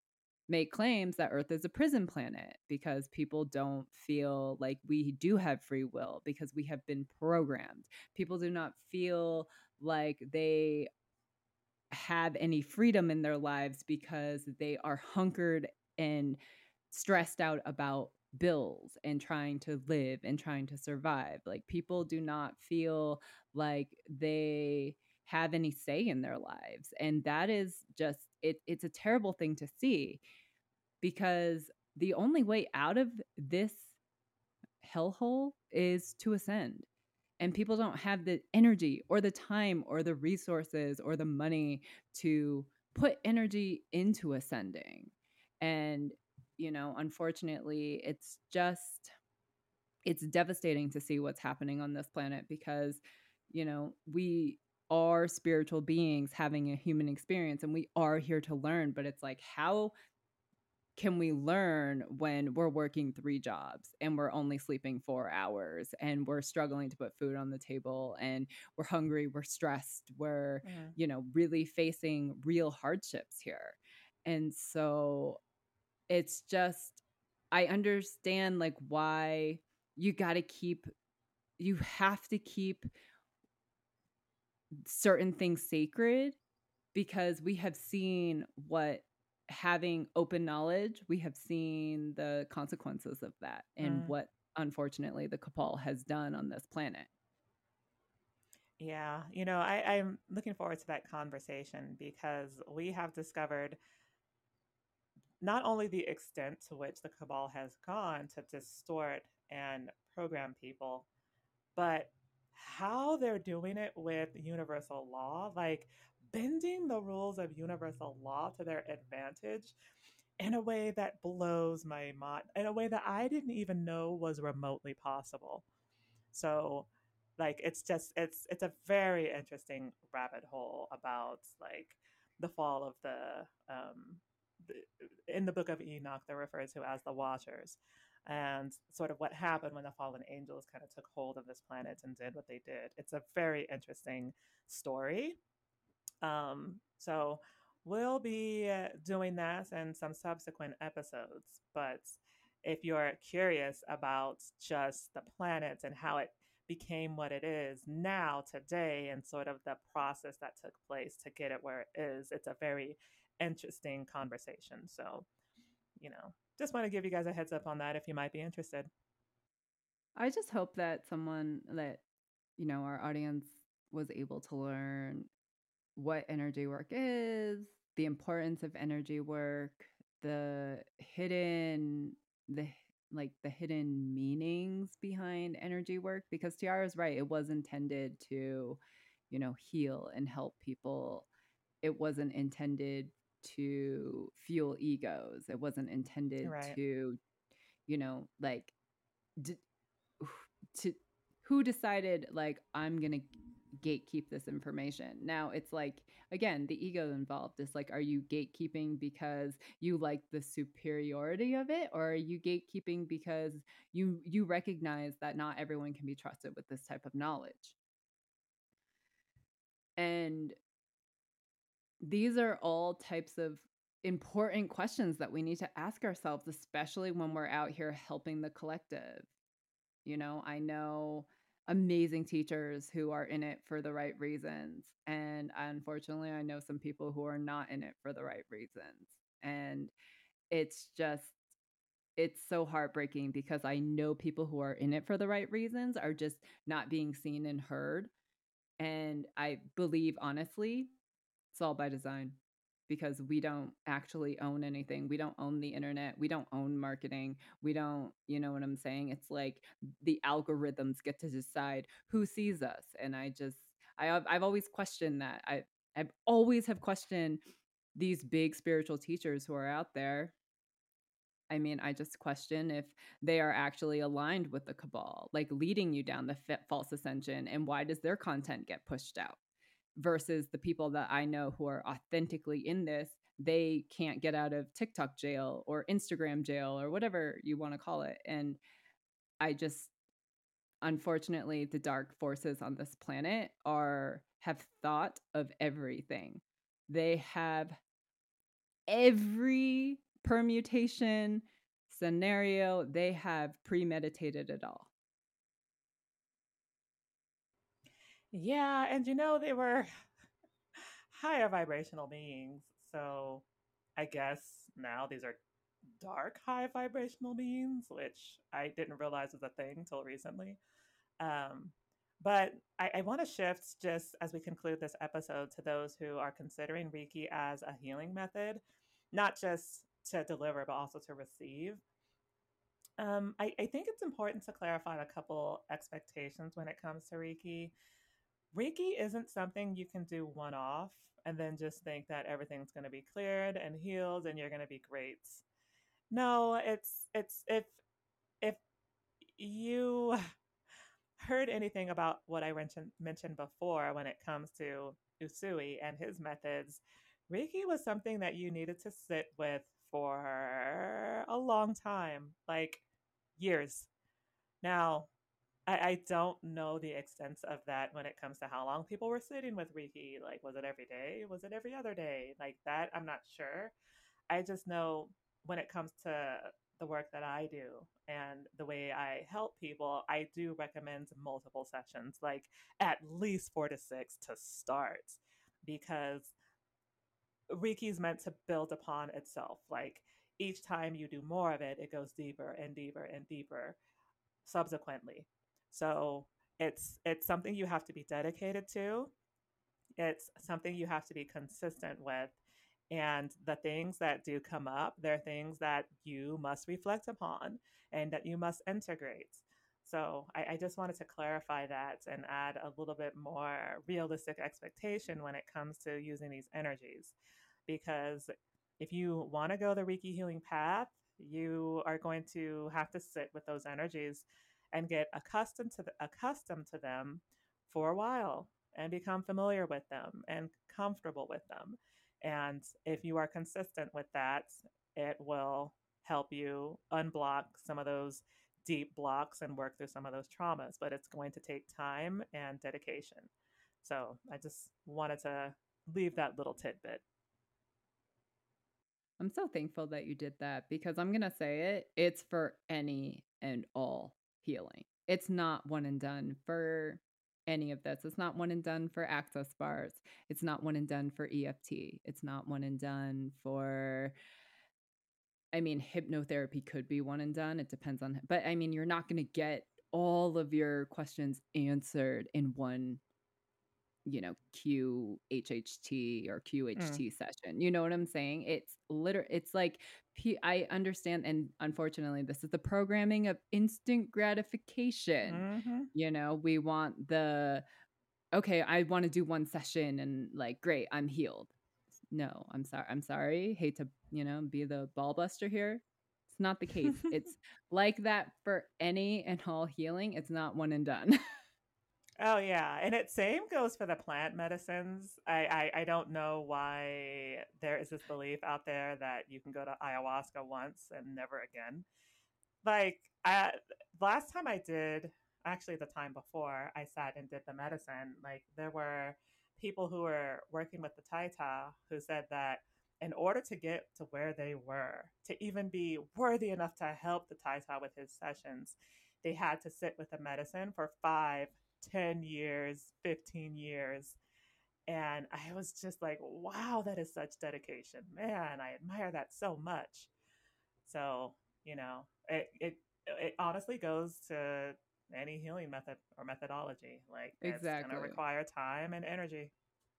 [SPEAKER 2] make claims that Earth is a prison planet because people don't feel like we do have free will because we have been programmed. People do not feel like they have any freedom in their lives because they are hunkered and stressed out about bills and trying to live and trying to survive. Like, people do not feel like they have any say in their lives. And that is just, it, it's a terrible thing to see, because the only way out of this hellhole is to ascend. And people don't have the energy or the time or the resources or the money to put energy into ascending. And, you know, unfortunately, it's just, it's devastating to see what's happening on this planet, because, you know, we are spiritual beings having a human experience and we are here to learn. But it's like, how can we learn when we're working three jobs and we're only sleeping four hours and we're struggling to put food on the table and we're hungry, we're stressed, we're,
[SPEAKER 3] Mhm.
[SPEAKER 2] you know, really facing real hardships here. And so it's just, I understand like why you got to keep, you have to keep certain things sacred, because we have seen what having open knowledge, we have seen the consequences of that and
[SPEAKER 3] Mm.
[SPEAKER 2] what unfortunately the cabal has done on this planet.
[SPEAKER 3] Yeah, you know, I, I'm looking forward to that conversation because we have discovered not only the extent to which the cabal has gone to distort and program people, but how they're doing it with universal law, like bending the rules of universal law to their advantage in a way that blows my mind, in a way that I didn't even know was remotely possible. So, like, it's just it's it's a very interesting rabbit hole about like the fall of the um the, in the book of Enoch they're referred to as the Watchers, and sort of what happened when the fallen angels kind of took hold of this planet and did what they did. It's a very interesting story. Um, so we'll be uh, doing that in some subsequent episodes. But if you're curious about just the planet and how it became what it is now, today, and sort of the process that took place to get it where it is, it's a very interesting conversation. So, you know, just want to give you guys a heads up on that if you might be interested.
[SPEAKER 2] I just hope that someone that, you know, our audience was able to learn what energy work is, the importance of energy work, the hidden, the like the hidden meanings behind energy work, because Tiara's right, it was intended to, you know, heal and help people. It wasn't intended to fuel egos. It wasn't intended
[SPEAKER 3] Right.
[SPEAKER 2] to, you know, like d- to who decided like I'm gonna gatekeep this information. Now it's like, again, the ego involved is like, are you gatekeeping because you like the superiority of it, or are you gatekeeping because you you recognize that not everyone can be trusted with this type of knowledge? And these are all types of important questions that we need to ask ourselves, especially when we're out here helping the collective. You know, I know amazing teachers who are in it for the right reasons. And unfortunately, I know some people who are not in it for the right reasons. And it's just, it's so heartbreaking, because I know people who are in it for the right reasons are just not being seen and heard. And I believe, honestly, it's all by design, because we don't actually own anything. We don't own the internet. We don't own marketing. We don't, you know what I'm saying? It's like the algorithms get to decide who sees us. And I just, I, have I've always questioned that. I, I've always have questioned these big spiritual teachers who are out there. I mean, I just question if they are actually aligned with the cabal, like leading you down the f- false ascension. And why does their content get pushed out? Versus the people that I know who are authentically in this, they can't get out of TikTok jail or Instagram jail or whatever you want to call it. And I just, unfortunately, the dark forces on this planet are have thought of everything. They have every permutation, scenario. They have premeditated it all.
[SPEAKER 3] Yeah, and you know, they were higher vibrational beings. So I guess now these are dark high vibrational beings, which I didn't realize was a thing until recently. Um, but I, I want to shift just as we conclude this episode to those who are considering Reiki as a healing method, not just to deliver, but also to receive. Um, I, I think it's important to clarify a couple expectations when it comes to Reiki. Reiki isn't something you can do one off and then just think that everything's going to be cleared and healed and you're going to be great. No, it's it's if if you heard anything about what I mentioned mentioned before when it comes to Usui and his methods, Reiki was something that you needed to sit with for a long time, like years. Now, I, I don't know the extent of that when it comes to how long people were sitting with Reiki. Like, was it every day? Was it every other day? Like that, I'm not sure. I just know when it comes to the work that I do and the way I help people, I do recommend multiple sessions, like at least four to six to start, because Reiki is meant to build upon itself. Like each time you do more of it, it goes deeper and deeper and deeper subsequently. So it's it's something you have to be dedicated to. It's something you have to be consistent with. And the things that do come up, they're things that you must reflect upon and that you must integrate. So I, I just wanted to clarify that and add a little bit more realistic expectation when it comes to using these energies. Because if you want to go the Reiki healing path, you are going to have to sit with those energies and get accustomed to the, accustomed to them for a while and become familiar with them and comfortable with them. And if you are consistent with that, it will help you unblock some of those deep blocks and work through some of those traumas. But it's going to take time and dedication. So I just wanted to leave that little tidbit.
[SPEAKER 2] I'm so thankful that you did that because I'm going to say it, it's for any and all healing. It's not one and done for any of this. It's not one and done for access bars. It's not one and done for E F T. It's not one and done for, I mean, hypnotherapy could be one and done. It depends on, but I mean, you're not going to get all of your questions answered in one, you know, Q H H T or Q H T mm. session. You know what I'm saying? It's literally, it's like, P- I understand. And unfortunately, this is the programming of instant gratification. Mm-hmm. You know, we want the, okay, I want to do one session and like, great, I'm healed. No, I'm sorry. I'm sorry. Hate to, you know, be the ball buster here. It's not the case. It's like that for any and all healing. It's not one and done.
[SPEAKER 3] Oh yeah, and it same goes for the plant medicines. I, I I don't know why there is this belief out there that you can go to ayahuasca once and never again. Like I, last time I did, actually the time before I sat and did the medicine, like there were people who were working with the Taita who said that in order to get to where they were, to even be worthy enough to help the Taita with his sessions, they had to sit with the medicine for five ten years, fifteen years. And I was just like, wow, that is such dedication. Man, I admire that so much. So, you know, it it, it honestly goes to any healing method or methodology. Like exactly. It's going to require time and energy.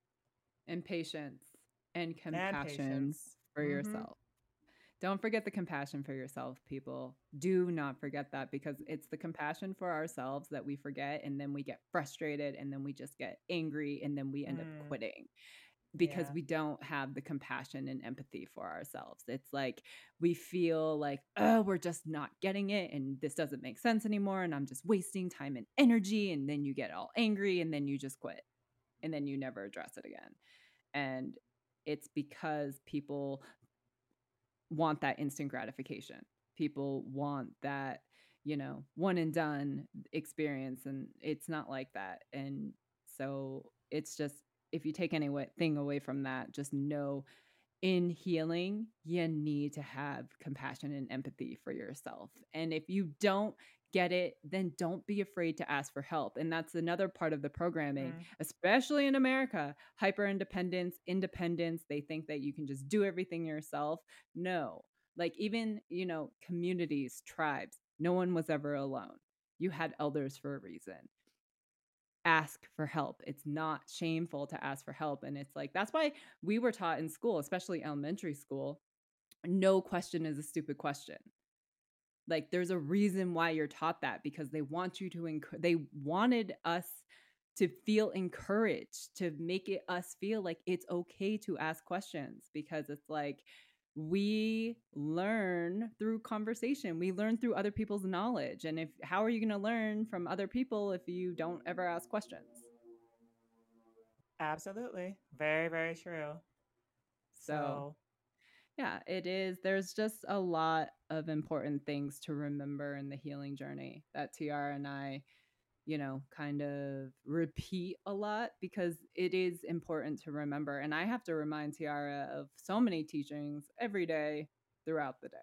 [SPEAKER 2] And patience and compassion
[SPEAKER 3] and patience.
[SPEAKER 2] for mm-hmm. yourself. Don't forget the compassion for yourself, people. Do not forget that because it's the compassion for ourselves that we forget and then we get frustrated and then we just get angry and then we end mm. up quitting because yeah. we don't have the compassion and empathy for ourselves. It's like we feel like, oh, we're just not getting it and this doesn't make sense anymore and I'm just wasting time and energy, and then you get all angry and then you just quit and then you never address it again. And it's because people want that instant gratification. People want that, you know, one and done experience, and it's not like that. And so it's just, if you take anything away from that, just know in healing, you need to have compassion and empathy for yourself. And if you don't get it, then don't be afraid to ask for help. And that's another part of the programming,
[SPEAKER 3] Mm.
[SPEAKER 2] especially in America, hyper independence, independence. They think that you can just do everything yourself. No, like even, you know, communities, tribes, no one was ever alone. You had elders for a reason. Ask for help. It's not shameful to ask for help. And it's like, that's why we were taught in school, especially elementary school, no question is a stupid question. Like there's a reason why you're taught that, because they want you to, enc- they wanted us to feel encouraged, to make it us feel like it's okay to ask questions, because it's like, we learn through conversation. We learn through other people's knowledge. And if, how are you going to learn from other people if you don't ever ask questions?
[SPEAKER 3] Absolutely. Very, very true.
[SPEAKER 2] So,
[SPEAKER 3] So,
[SPEAKER 2] yeah, it is. There's just a lot of important things to remember in the healing journey that Tiara and I, you know, kind of repeat a lot, because it is important to remember. And I have to remind Tiara of so many teachings every day throughout the day.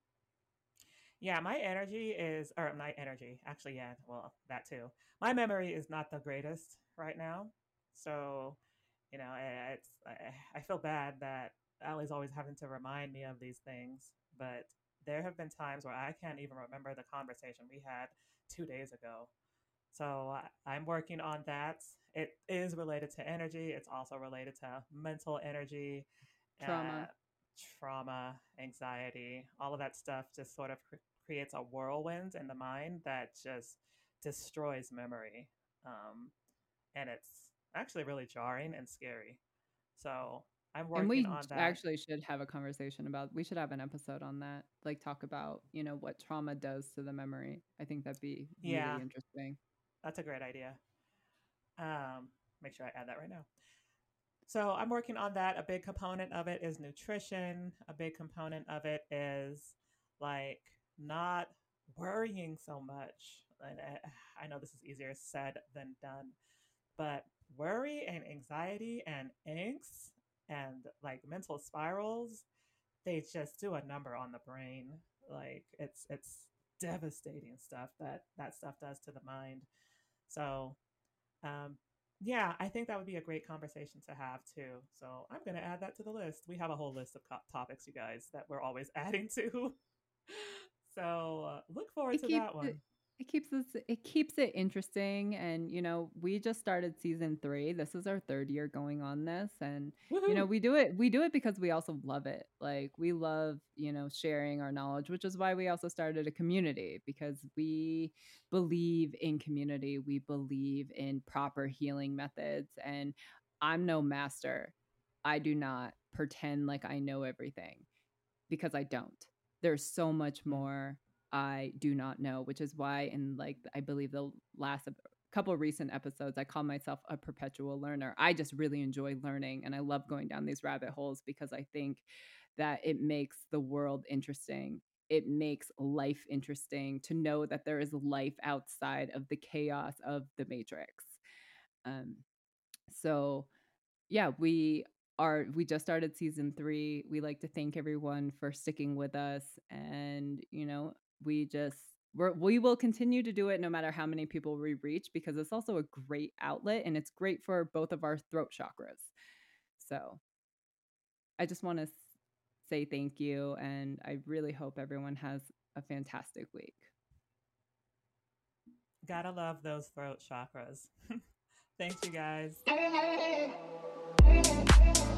[SPEAKER 3] yeah, my energy is, or my energy, actually, yeah, well, that too. My memory is not the greatest right now. So, you know, eh, it's, I, I feel bad that Allie's always having to remind me of these things. But there have been times where I can't even remember the conversation we had two days ago. So I, I'm working on that. It is related to energy. It's also related to mental energy, uh,
[SPEAKER 2] Trauma.
[SPEAKER 3] trauma, anxiety, all of that stuff just sort of cr- creates a whirlwind in the mind that just destroys memory. Um, and it's actually really jarring and scary. So I'm
[SPEAKER 2] And
[SPEAKER 3] working
[SPEAKER 2] we
[SPEAKER 3] on that.
[SPEAKER 2] actually should have a conversation about, we should have an episode on that, like talk about, you know, what trauma does to the memory. I think that'd be really
[SPEAKER 3] Yeah,
[SPEAKER 2] interesting.
[SPEAKER 3] that's a great idea. Um, make sure I add that right now. So I'm working on that. A big component of it is nutrition. A big component of it is like not worrying so much. And I, I know this is easier said than done, but worry and anxiety and angst and like mental spirals, they just do a number on the brain. Like it's it's devastating stuff that that stuff does to the mind. So um, yeah, I think that would be a great conversation to have too. So I'm going to add that to the list. We have a whole list of co- topics, you guys, that we're always adding to. So uh, look forward
[SPEAKER 2] It
[SPEAKER 3] to
[SPEAKER 2] keeps
[SPEAKER 3] that
[SPEAKER 2] it
[SPEAKER 3] one.
[SPEAKER 2] it keeps us it keeps it interesting. And you know, we just started season three. This is our third year going on this, and you know,
[SPEAKER 3] Woohoo!
[SPEAKER 2] we do it we do it because we also love it. Like we love, you know, sharing our knowledge, which is why we also started a community, because we believe in community. We believe in proper healing methods, and I'm no master. I do not pretend like I know everything, because I don't. There's so much
[SPEAKER 3] Mm.
[SPEAKER 2] more I do not know, which is why in like I believe the last couple of recent episodes I call myself a perpetual learner. I just really enjoy learning, and I love going down these rabbit holes, because I think that it makes the world interesting. It makes life interesting to know that there is life outside of the chaos of the matrix. Um, so yeah, we are we just started season three. We like to thank everyone for sticking with us, and you know, we just we're, we will continue to do it no matter how many people we reach, because it's also a great outlet, and it's great for both of our throat chakras. So I just want to say thank you, and I really hope everyone has a fantastic week.
[SPEAKER 3] Gotta love those throat chakras. Thanks, you guys.